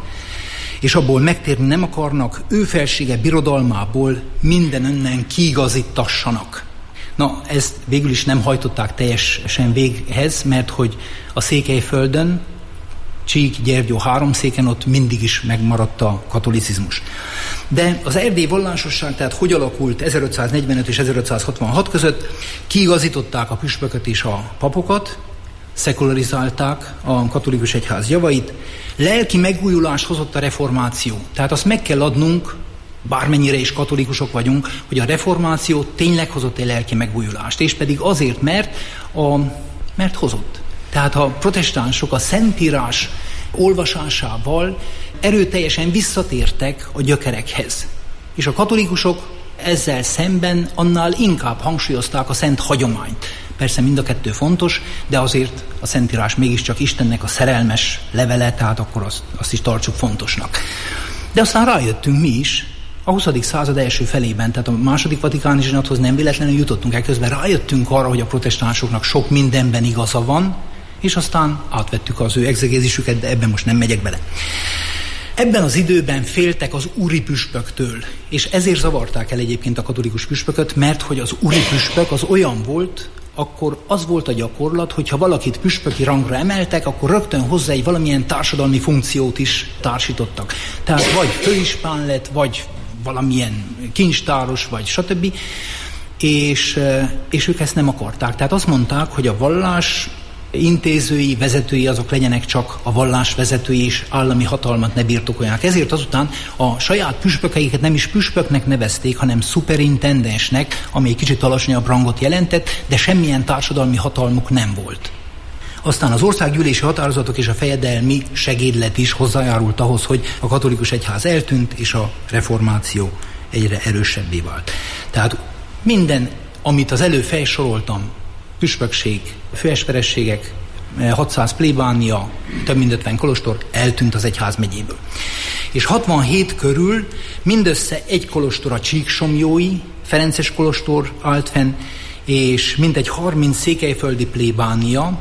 és abból megtérni nem akarnak, ő felsége birodalmából minden önnen kiigazítassanak. Na, ezt végül is nem hajtották teljesen véghez, mert hogy a Székelyföldön, Csík, Gyergyó háromszéken ott mindig is megmaradt a katolicizmus. De az erdélyi vallásosság, tehát hogy alakult ezerötszáznegyvenöt és ezerötszázhatvanhat között, kiigazították a püspököt és a papokat, szekularizálták a katolikus egyház javait, lelki megújulást hozott a reformáció. Tehát azt meg kell adnunk, bármennyire is katolikusok vagyunk, hogy a reformáció tényleg hozott egy lelki megújulást, és pedig azért, mert, a, mert hozott. Tehát a protestánsok a Szentírás olvasásával erőteljesen visszatértek a gyökerekhez. És a katolikusok ezzel szemben annál inkább hangsúlyozták a szent hagyományt. Persze mind a kettő fontos, de azért a Szentírás mégiscsak Istennek a szerelmes levele, tehát akkor azt, azt is tartsuk fontosnak. De aztán rájöttünk mi is, a huszadik század első felében, tehát a második vatikáni zsinathoz nem véletlenül jutottunk el, közben rájöttünk arra, hogy a protestánsoknak sok mindenben igaza van, és aztán átvettük az ő egzegézisüket, de ebben most nem megyek bele. Ebben az időben féltek az úri püspöktől, és ezért zavarták el egyébként a katolikus püspököt, mert hogy az úri püspök az olyan volt, akkor az volt a gyakorlat, hogyha valakit püspöki rangra emeltek, akkor rögtön hozzá egy valamilyen társadalmi funkciót is társítottak. Tehát vagy főispán lett, vagy valamilyen kincstáros, vagy stb. És, és ők ezt nem akarták. Tehát azt mondták, hogy a vallás intézői, vezetői azok legyenek csak a vallás vezetői, és állami hatalmat ne birtokolják. Ezért azután a saját püspökeiket nem is püspöknek nevezték, hanem szuperintendensnek, ami egy kicsit alacsonyabb rangot jelentett, de semmilyen társadalmi hatalmuk nem volt. Aztán az országgyűlési határozatok és a fejedelmi segédlet is hozzájárult ahhoz, hogy a katolikus egyház eltűnt, és a reformáció egyre erősebbé vált. Tehát minden, amit az előbb felsoroltam, püspökség, főesperességek, hatszáz plébánia, több mint ötven kolostor eltűnt az egyházmegyéből. És hatvanhét körül mindössze egy kolostor, a csíksomjói, ferences kolostor állt fenn, és mintegy harminc székelyföldi plébánia,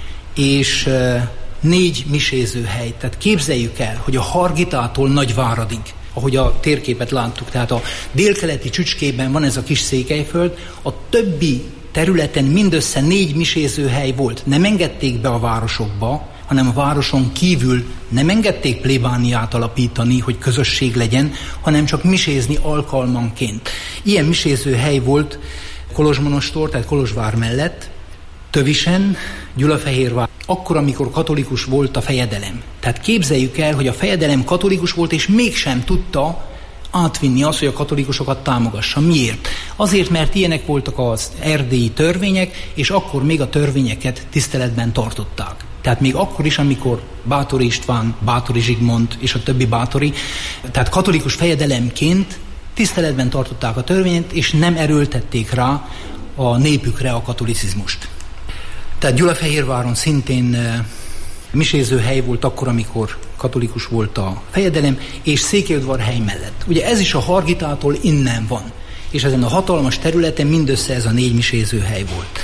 és négy misézőhely. Tehát képzeljük el, hogy a Hargitától Nagyváradig, ahogy a térképet láttuk, tehát a délkeleti csücskében van ez a kis Székelyföld, a többi területen mindössze négy misézőhely volt. Nem engedték be a városokba, hanem a városon kívül nem engedték plébániát alapítani, hogy közösség legyen, hanem csak misézni alkalmanként. Ilyen misézőhely volt Kolozsmonostor, tehát Kolozsvár mellett, Tövisen, Gyulafehérvár, akkor, amikor katolikus volt a fejedelem. Tehát képzeljük el, hogy a fejedelem katolikus volt, és mégsem tudta átvinni azt, hogy a katolikusokat támogassa. Miért? Azért, mert ilyenek voltak az erdélyi törvények, és akkor még a törvényeket tiszteletben tartották. Tehát még akkor is, amikor Báthori István, Báthori Zsigmond és a többi báthori, tehát katolikus fejedelemként tiszteletben tartották a törvényt, és nem erőltették rá a népükre a katolicizmust. Tehát Gyulafehérváron szintén miséző hely volt akkor, amikor katolikus volt a fejedelem, és Székelyudvarhely mellett. Ugye ez is a Hargitától innen van, és ezen a hatalmas területen mindössze ez a négy miséző hely volt.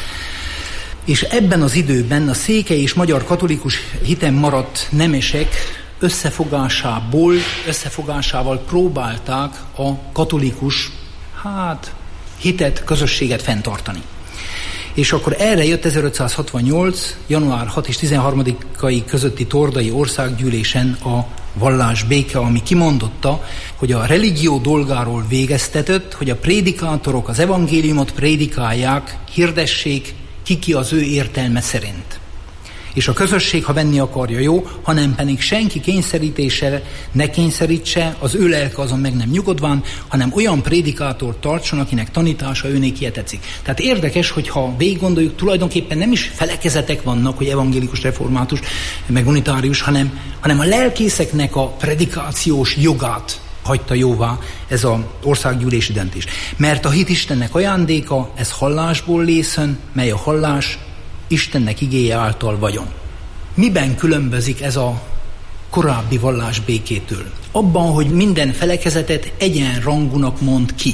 És ebben az időben a székely és magyar katolikus hiten maradt nemesek összefogásából, összefogásával próbálták a katolikus, hát, hitet, közösséget fenntartani. És akkor erre jött ezerötszázhatvannyolc. január hatodika és tizenharmadika közötti tordai országgyűlésen a vallásbéke, ami kimondotta, hogy a religió dolgáról végeztetett, hogy a prédikátorok az evangéliumot prédikálják, hirdessék, ki az ő értelme szerint. És a közösség, ha venni akarja, jó, hanem pedig senki kényszerítésre ne kényszerítse, az ő lelke azon meg nem nyugodván, hanem olyan prédikátort tartson, akinek tanítása őnékie tetszik. Tehát érdekes, hogyha végig gondoljuk, tulajdonképpen nem is felekezetek vannak, hogy evangélikus, református, meg unitárius, hanem, hanem a lelkészeknek a predikációs jogát hagyta jóvá ez az országgyűlési döntés. Mert a hit Istennek ajándéka, ez hallásból lészön, mely a hallás Istennek igéje által vagyon. Miben különbözik ez a korábbi vallásbékétől? Abban, hogy minden felekezetet egyenrangúnak mond ki.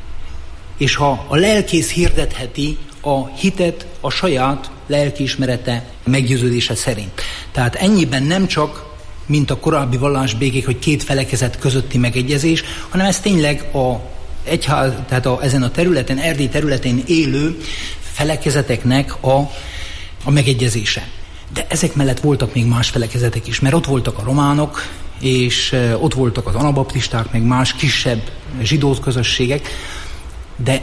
És ha a lelkész hirdetheti a hitet a saját lelkiismerete meggyőződése szerint. Tehát ennyiben nem csak, mint a korábbi vallásbékék, hogy két felekezet közötti megegyezés, hanem ez tényleg a egyház, tehát a, ezen a területen, Erdély területén élő felekezeteknek a a megegyezése. De ezek mellett voltak még más felekezetek is, mert ott voltak a románok, és ott voltak az anabaptisták, meg más kisebb zsidó közösségek, de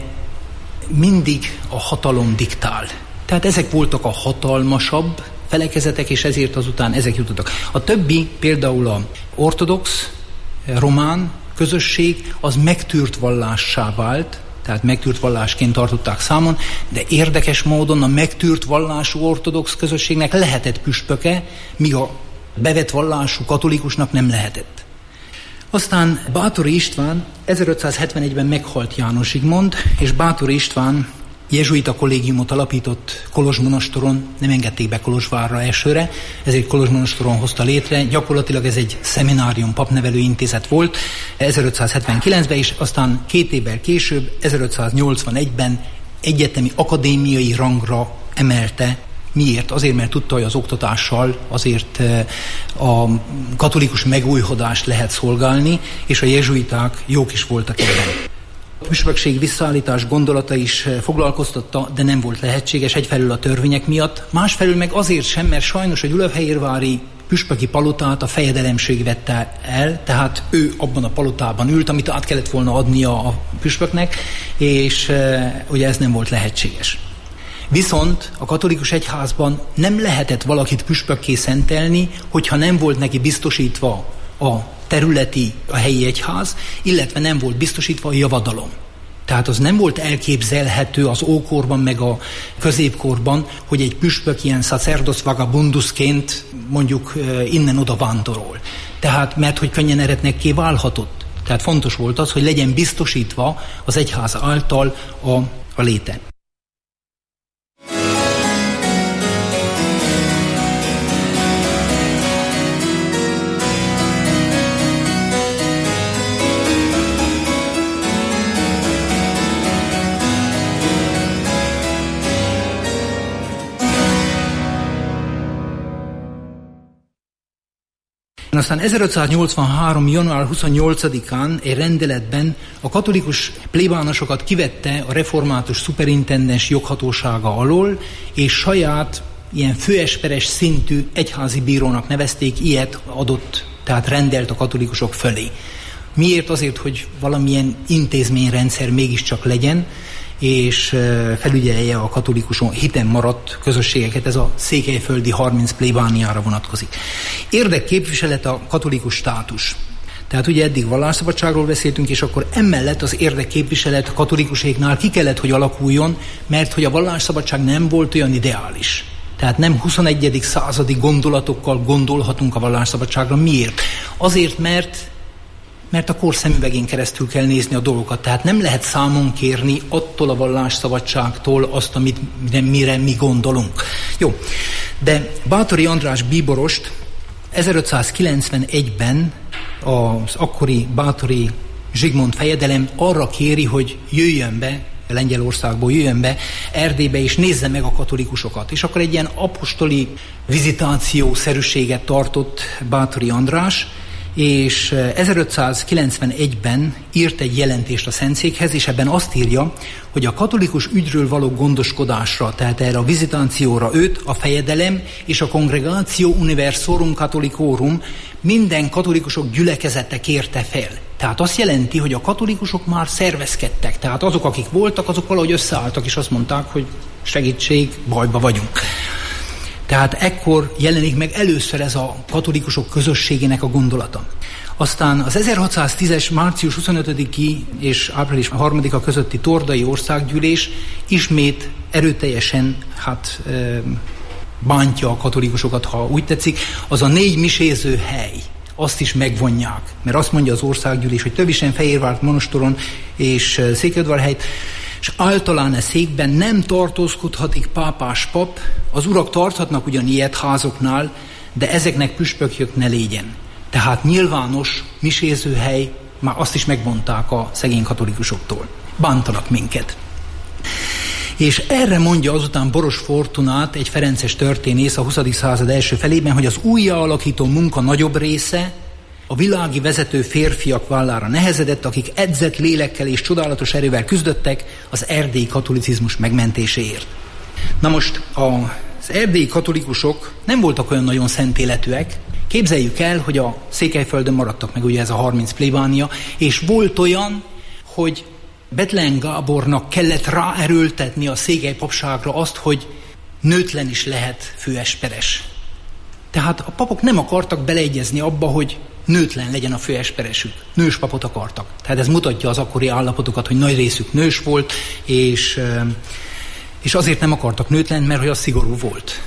mindig a hatalom diktál. Tehát ezek voltak a hatalmasabb felekezetek, és ezért azután ezek jutottak. A többi, például a ortodox, román közösség, az megtűrt vallássá vált, tehát megtűrt vallásként tartották számon, de érdekes módon a megtűrt vallású ortodox közösségnek lehetett püspöke, míg a bevett vallású katolikusnak nem lehetett. Aztán Báthori István ezerötszázhetvenegyben meghalt János Zsigmond, és Báthori István jezsuita kollégiumot alapított Kolozsmonostoron, nem engedték be Kolozsvárra elsőre, ezért Kolozsmonostoron hozta létre. Gyakorlatilag ez egy szeminárium, papnevelő intézet volt ezerötszázhetvenkilencben, és aztán két évvel később, ezerötszáznyolcvanegyben egyetemi akadémiai rangra emelte. Miért? Azért, mert tudta, hogy az oktatással azért a katolikus megújhodást lehet szolgálni, és a jezsuiták jók is voltak ebben. A püspökség visszaállítás gondolata is foglalkoztatta, de nem volt lehetséges, egyfelől a törvények miatt, másfelől meg azért sem, mert sajnos a gyulafehérvári püspöki palotát a fejedelemség vette el, tehát ő abban a palotában ült, amit át kellett volna adnia a püspöknek, és e, ugye ez nem volt lehetséges. Viszont a katolikus egyházban nem lehetett valakit püspökké szentelni, hogyha nem volt neki biztosítva a területi, a helyi egyház, illetve nem volt biztosítva a javadalom. Tehát az nem volt elképzelhető az ókorban, meg a középkorban, hogy egy püspök ilyen sacerdos vagabundusként mondjuk innen-oda vándorol. Tehát, mert hogy könnyen eretnekké válhatott. Tehát fontos volt az, hogy legyen biztosítva az egyház által a, a léte. Aztán ezerötszáznyolcvanhárom. január huszonnyolcadikán egy rendeletben a katolikus plébánosokat kivette a református szuperintendens joghatósága alól, és saját ilyen főesperes szintű egyházi bírónak nevezték, ilyet adott, tehát rendelt a katolikusok fölé. Miért? Azért, hogy valamilyen intézményrendszer mégiscsak legyen, és felügyelje a katolikuson hiten maradt közösségeket, ez a székelyföldi harminc plébániára vonatkozik. Érdekképviselet a katolikus státus. Tehát ugye eddig vallásszabadságról beszéltünk, és akkor emellett az érdekképviselet a katolikuséknál ki kellett, hogy alakuljon, mert hogy a vallásszabadság nem volt olyan ideális. Tehát nem huszonegyedik századi gondolatokkal gondolhatunk a vallásszabadságra. Miért? Azért, mert mert a kor szemüvegén keresztül kell nézni a dolgokat. Tehát nem lehet számon kérni attól a vallásszabadságtól azt, amit, mire mi gondolunk. Jó, de Báthori András bíborost ezerötszázkilencvenegyben az akkori Báthori Zsigmond fejedelem arra kéri, hogy jöjjön be Lengyelországból, jöjjön be Erdélybe és nézze meg a katolikusokat. És akkor egy ilyen apostoli vizitáció-szerűséget tartott Báthori András, és ezerötszázkilencvenegyben írt egy jelentést a Szentszékhez, és ebben azt írja, hogy a katolikus ügyről való gondoskodásra, tehát erre a vizitációra őt, a fejedelem és a Congregatio Universorum Catholicorum minden katolikusok gyülekezete kérte fel. Tehát azt jelenti, hogy a katolikusok már szervezkedtek, tehát azok, akik voltak, azok valahogy összeálltak, és azt mondták, hogy segítség, bajba vagyunk. Tehát ekkor jelenik meg először ez a katolikusok közösségének a gondolata. Aztán az ezerhatszáztízes március huszonötödiki és április harmadika közötti tordai országgyűlés ismét erőteljesen hát, e, bántja a katolikusokat, ha úgy tetszik. Az a négy miséző hely, azt is megvonják, mert azt mondja az országgyűlés, hogy Tövisen, Fehérvárt, Monostoron és Székelyudvarhelyt, és általán e székben nem tartózkodhatik pápás pap, az urak tarthatnak ugyan ilyet házoknál, de ezeknek püspökjük ne légyen. Tehát nyilvános misézőhely, már azt is megmondták a szegény katolikusoktól. Bántanak minket. És erre mondja azután Boros Fortunát, egy ferences történész a huszadik század első felében, hogy az újjáalakító munka nagyobb része a világi vezető férfiak vállára nehezedett, akik edzett lélekkel és csodálatos erővel küzdöttek az erdélyi katolicizmus megmentéséért. Na most az erdélyi katolikusok nem voltak olyan nagyon szent életűek. Képzeljük el, hogy a Székelyföldön maradtak meg ugye ez a harminc plébánia, és volt olyan, hogy Bethlen Gábornak kellett ráerőltetni a székely papságra azt, hogy nőtlen is lehet főesperes. Tehát a papok nem akartak beleegyezni abba, hogy nőtlen legyen a főesperesük. Nős papot akartak. Tehát ez mutatja az akkori állapotokat, hogy nagy részük nős volt, és, és azért nem akartak nőtlen, mert hogy az szigorú volt.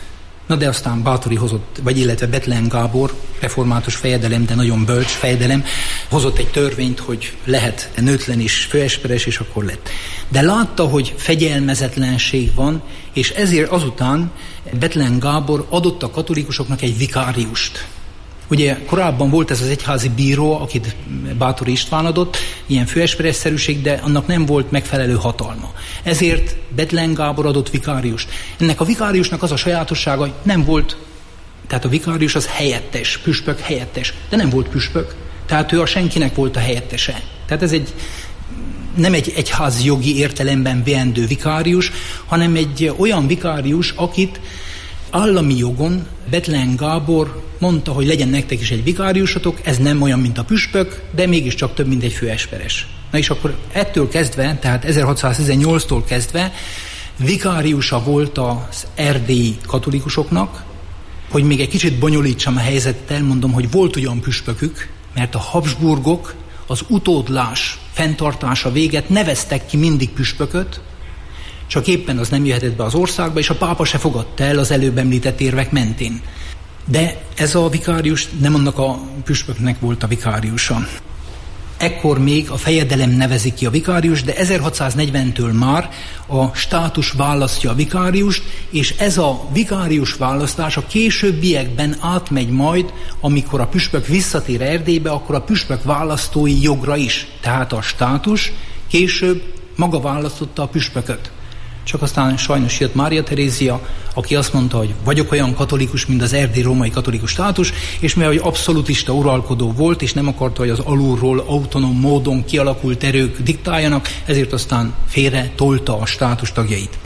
Na de aztán Báthory hozott, vagy illetve Bethlen Gábor, református fejedelem, de nagyon bölcs fejedelem, hozott egy törvényt, hogy lehet nőtlen is főesperes, és akkor lett. De látta, hogy fegyelmezetlenség van, és ezért azután Bethlen Gábor adott a katolikusoknak egy vikáriust. Ugye korábban volt ez az egyházi bíró, akit Báthory István adott, ilyen főesperesszerűség, de annak nem volt megfelelő hatalma. Ezért Bethlen Gábor adott vikáriust. Ennek a vikáriusnak az a sajátossága, hogy nem volt, tehát a vikárius az helyettes, püspök helyettes, de nem volt püspök, tehát ő a senkinek volt a helyettese. Tehát ez egy nem egy egyházi jogi értelemben veendő vikárius, hanem egy olyan vikárius, akit állami jogon Bethlen Gábor mondta, hogy legyen nektek is egy vikáriusotok, ez nem olyan, mint a püspök, de mégiscsak több, mint egy főesperes. Na és akkor ettől kezdve, tehát ezerhatszáztizennyolctól kezdve vikáriusa volt az erdélyi katolikusoknak. Hogy még egy kicsit bonyolítsam a helyzetet, elmondom, hogy volt ugyan püspökük, mert a Habsburgok az utódlás fenntartása véget neveztek ki mindig püspököt, csak éppen az nem jöhetett be az országba, és a pápa se fogadta el az előbb említett érvek mentén. De ez a vikárius nem annak a püspöknek volt a vikáriusa. Ekkor még a fejedelem nevezi ki a vikárius, de ezerhatszáznegyventől már a státus választja a vikáriust, és ez a vikárius választás a későbbiekben átmegy majd, amikor a püspök visszatér Erdélybe, akkor a püspök választói jogra is. Tehát a státus később maga választotta a püspököt. Csak aztán sajnos jött Mária Terézia, aki azt mondta, hogy vagyok olyan katolikus, mint az erdélyi római katolikus státus, és mivel hogy abszolutista uralkodó volt, és nem akarta, hogy az alulról autonóm módon kialakult erők diktáljanak, ezért aztán félre tolta a státus tagjait.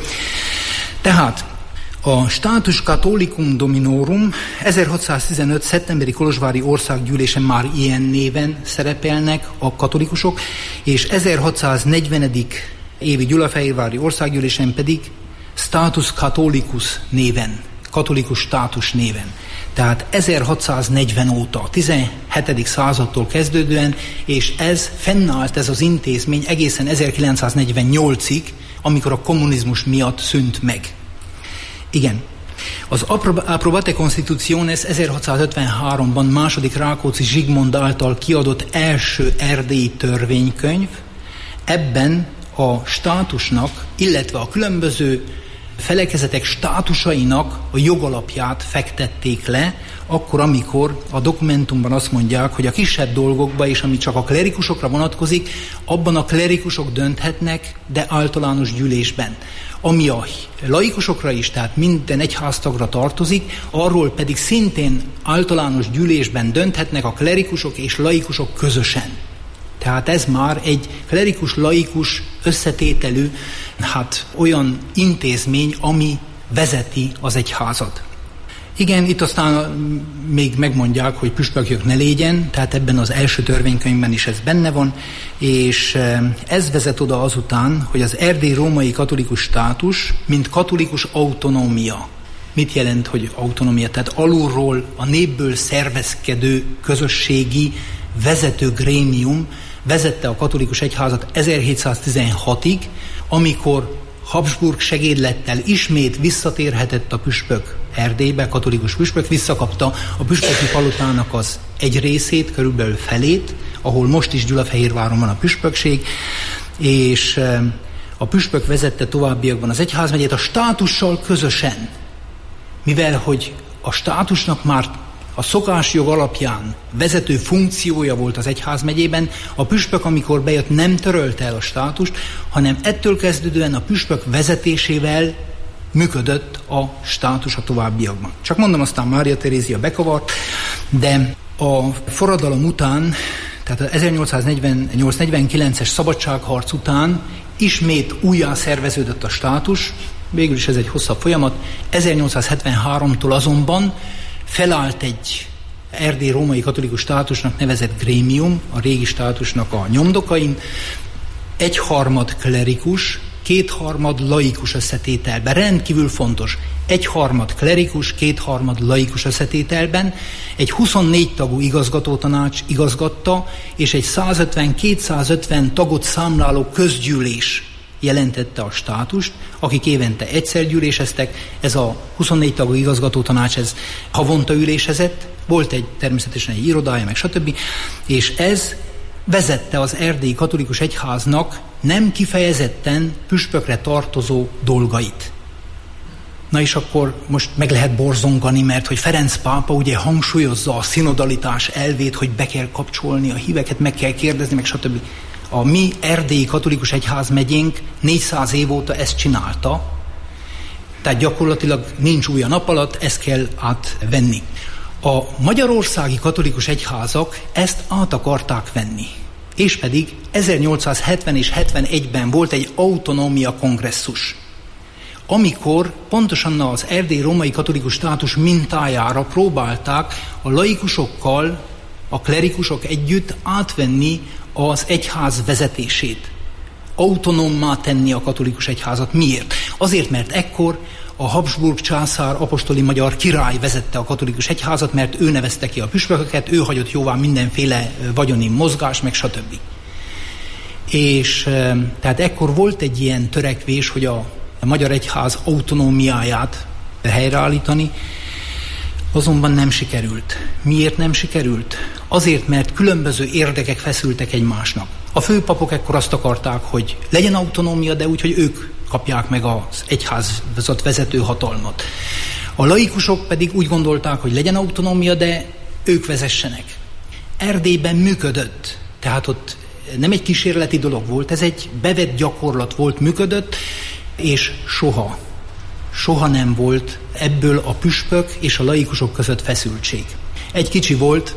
Tehát a Status Catholicum Dominorum ezerhatszáztizenöt. szeptemberi kolozsvári országgyűlésen már ilyen néven szerepelnek a katolikusok, és ezerhatszáznegyvenedik évi gyulafehérvári országgyűlésen pedig Status Catholicus néven, katolikus státus néven. Tehát ezerhatszáznegyven óta, tizenhetedik századtól kezdődően, és ez fennállt ez az intézmény egészen ezerkilencszáznegyvennyolcig, amikor a kommunizmus miatt szűnt meg. Igen. Az Approbate Constitutiones ezerhatszázötvenháromban második Rákóczi Zsigmond által kiadott első erdélyi törvénykönyv, ebben a státusnak, illetve a különböző felekezetek státusainak a jogalapját fektették le, akkor, amikor a dokumentumban azt mondják, hogy a kisebb dolgokban, és ami csak a klerikusokra vonatkozik, abban a klerikusok dönthetnek, de általános gyűlésben. Ami a laikusokra is, tehát minden egyháztagra tartozik, arról pedig szintén általános gyűlésben dönthetnek a klerikusok és laikusok közösen. Tehát ez már egy klerikus-laikus összetételű, hát olyan intézmény, ami vezeti az egyházat. Igen, itt aztán még megmondják, hogy püspökök ne légyen, tehát ebben az első törvénykönyvben is ez benne van, és ez vezet oda azután, hogy az erdélyi római katolikus státus, mint katolikus autonómia. Mit jelent, hogy autonómia? Tehát alulról a népből szervezkedő közösségi vezető grémium vezette a katolikus egyházat ezerhétszáztizenhatig, amikor Habsburg segédlettel ismét visszatérhetett a püspök Erdélybe, katolikus püspök, visszakapta a püspöki palotának az egy részét, körülbelül felét, ahol most is Gyulafehérváron van a püspökség, és a püspök vezette továbbiakban az egyházmegyét a státussal közösen, mivel hogy a státusnak már a szokásjog alapján vezető funkciója volt az egyházmegyében, a püspök, amikor bejött, nem törölte el a státust, hanem ettől kezdődően a püspök vezetésével működött a státus a továbbiakban. Csak mondom, aztán Mária Terézia bekavart, de a forradalom után, tehát az ezernyolcszáznegyvennyolc negyvenkilences szabadságharc után ismét újjá szerveződött a státus, végül is ez egy hosszabb folyamat, ezernyolcszázhetvenháromtól azonban felállt egy erdélyi római katolikus státusnak nevezett grémium, a régi státusnak a nyomdokain, egyharmad klerikus, kétharmad laikus összetételben, rendkívül fontos, egyharmad klerikus, kétharmad laikus összetételben, egy huszonnégy tagú igazgatótanács igazgatta, és egy százötven-kétszázötven tagot számláló közgyűlés jelentette a státust, akik évente egyszer gyűléseztek, ez a huszonnégy tagú igazgatótanács, ez havonta ülésezett, volt egy természetesen egy irodája, meg stb. És ez vezette az erdélyi katolikus egyháznak nem kifejezetten püspökre tartozó dolgait. Na és akkor most meg lehet borzongani, mert hogy Ferenc pápa ugye hangsúlyozza a szinodalitás elvét, hogy be kell kapcsolni a híveket, meg kell kérdezni, meg stb. A mi erdélyi katolikus egyházmegyénk négyszáz év óta ezt csinálta, tehát gyakorlatilag nincs új a nap alatt, ezt kell átvenni. A magyarországi katolikus egyházak ezt át akarták venni, és pedig ezernyolcszázhetven és hetvenegyben volt egy autonómia kongresszus, amikor pontosan az erdélyi római katolikus státus mintájára próbálták a laikusokkal, a klerikusok együtt átvenni az egyház vezetését. Autonómmá tenni a katolikus egyházat. Miért? Azért, mert ekkor a Habsburg császár apostoli magyar király vezette a katolikus egyházat, mert ő nevezte ki a püspököket, ő hagyott jóvá mindenféle vagyoni mozgás, meg stb. És tehát ekkor volt egy ilyen törekvés, hogy a magyar egyház autonómiáját helyreállítani, azonban nem sikerült. Miért nem sikerült? Azért, mert különböző érdekek feszültek egymásnak. A főpapok ekkor azt akarták, hogy legyen autonómia, de úgy, hogy ők kapják meg az egyházat vezető hatalmat. A laikusok pedig úgy gondolták, hogy legyen autonómia, de ők vezessenek. Erdélyben működött, tehát ott nem egy kísérleti dolog volt, ez egy bevett gyakorlat volt, működött, és soha, soha nem volt ebből a püspök és a laikusok között feszültség. Egy kicsi volt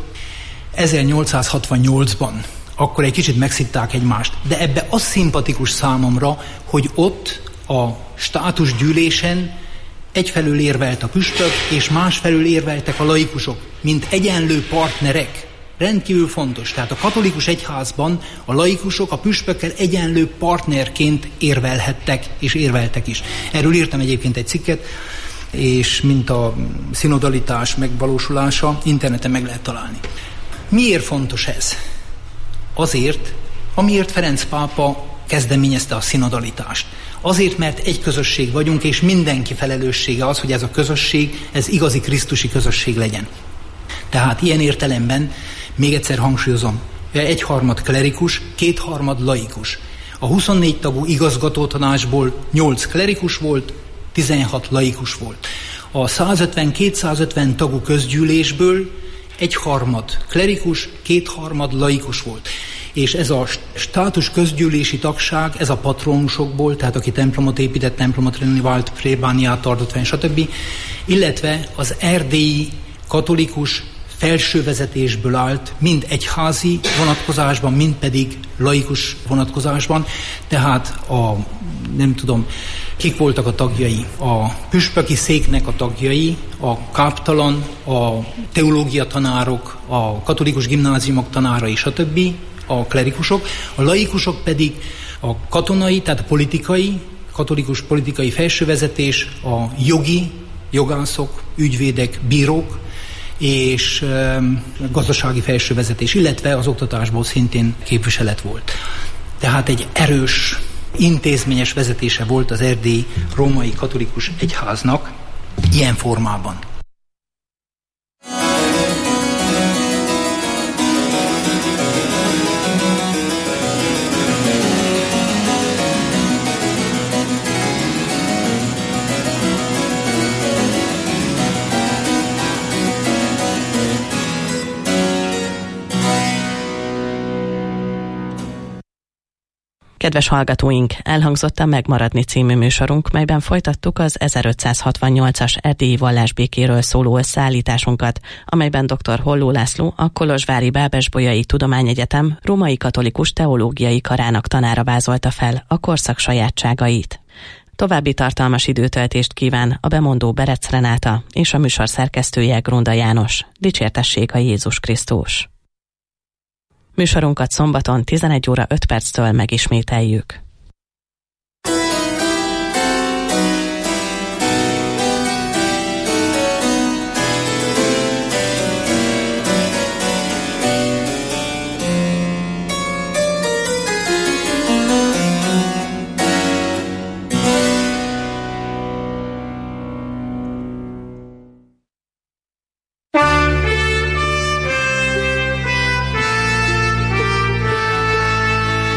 ezernyolcszázhatvannyolcban, akkor egy kicsit megszitták egymást, de ebbe az szimpatikus számomra, hogy ott a státusgyűlésen egyfelől érvelt a püspök, és másfelől érveltek a laikusok, mint egyenlő partnerek. Rendkívül fontos. Tehát a katolikus egyházban a laikusok a püspökkel egyenlő partnerként érvelhettek, és érveltek is. Erről írtam egyébként egy cikket, és mint a szinodalitás megvalósulása, interneten meg lehet találni. Miért fontos ez? Azért, amiért Ferenc pápa kezdeményezte a szinodalitást. Azért, mert egy közösség vagyunk, és mindenki felelőssége az, hogy ez a közösség, ez igazi krisztusi közösség legyen. Tehát ilyen értelemben, még egyszer hangsúlyozom, egyharmad klerikus, kétharmad laikus. A huszonnégy tagú igazgatótanácsból nyolc klerikus volt, tizenhat laikus volt. A százötven-kétszázötven tagú közgyűlésből egyharmad klerikus, kétharmad laikus volt. És ez a státus közgyűlési tagság, ez a patronusokból, tehát aki templomot épített, templomot renovált, plébániát tartott fenn, stb., illetve az erdélyi katolikus felsővezetésből állt, mind egyházi vonatkozásban, mind pedig laikus vonatkozásban, tehát a, nem tudom, kik voltak a tagjai, a püspöki széknek a tagjai, a káptalan, a teológia tanárok, a katolikus gimnáziumok tanárai, stb., a klerikusok, a laikusok pedig a katonai, tehát a politikai, katolikus politikai felsővezetés, a jogi, jogászok, ügyvédek, bírók, és e, gazdasági felsővezetés, illetve az oktatásból szintén képviselet volt. Tehát egy erős, intézményes vezetése volt az erdélyi római katolikus egyháznak ilyen formában. Kedves hallgatóink, elhangzott a Megmaradni című műsorunk, melyben folytattuk az ezerötszázhatvannyolcas erdélyi vallásbékéről szóló összeállításunkat, amelyben dr. Holló László, a Kolozsvári Bábesbolyai Tudományegyetem római katolikus teológiai karának tanára vázolta fel a korszak sajátságait. További tartalmas időtöltést kíván a bemondó Berec Renáta és a műsor szerkesztője Grunda János. Dicsértessék a Jézus Krisztus! Műsorunkat szombaton tizenegy óra öt perctől megismételjük.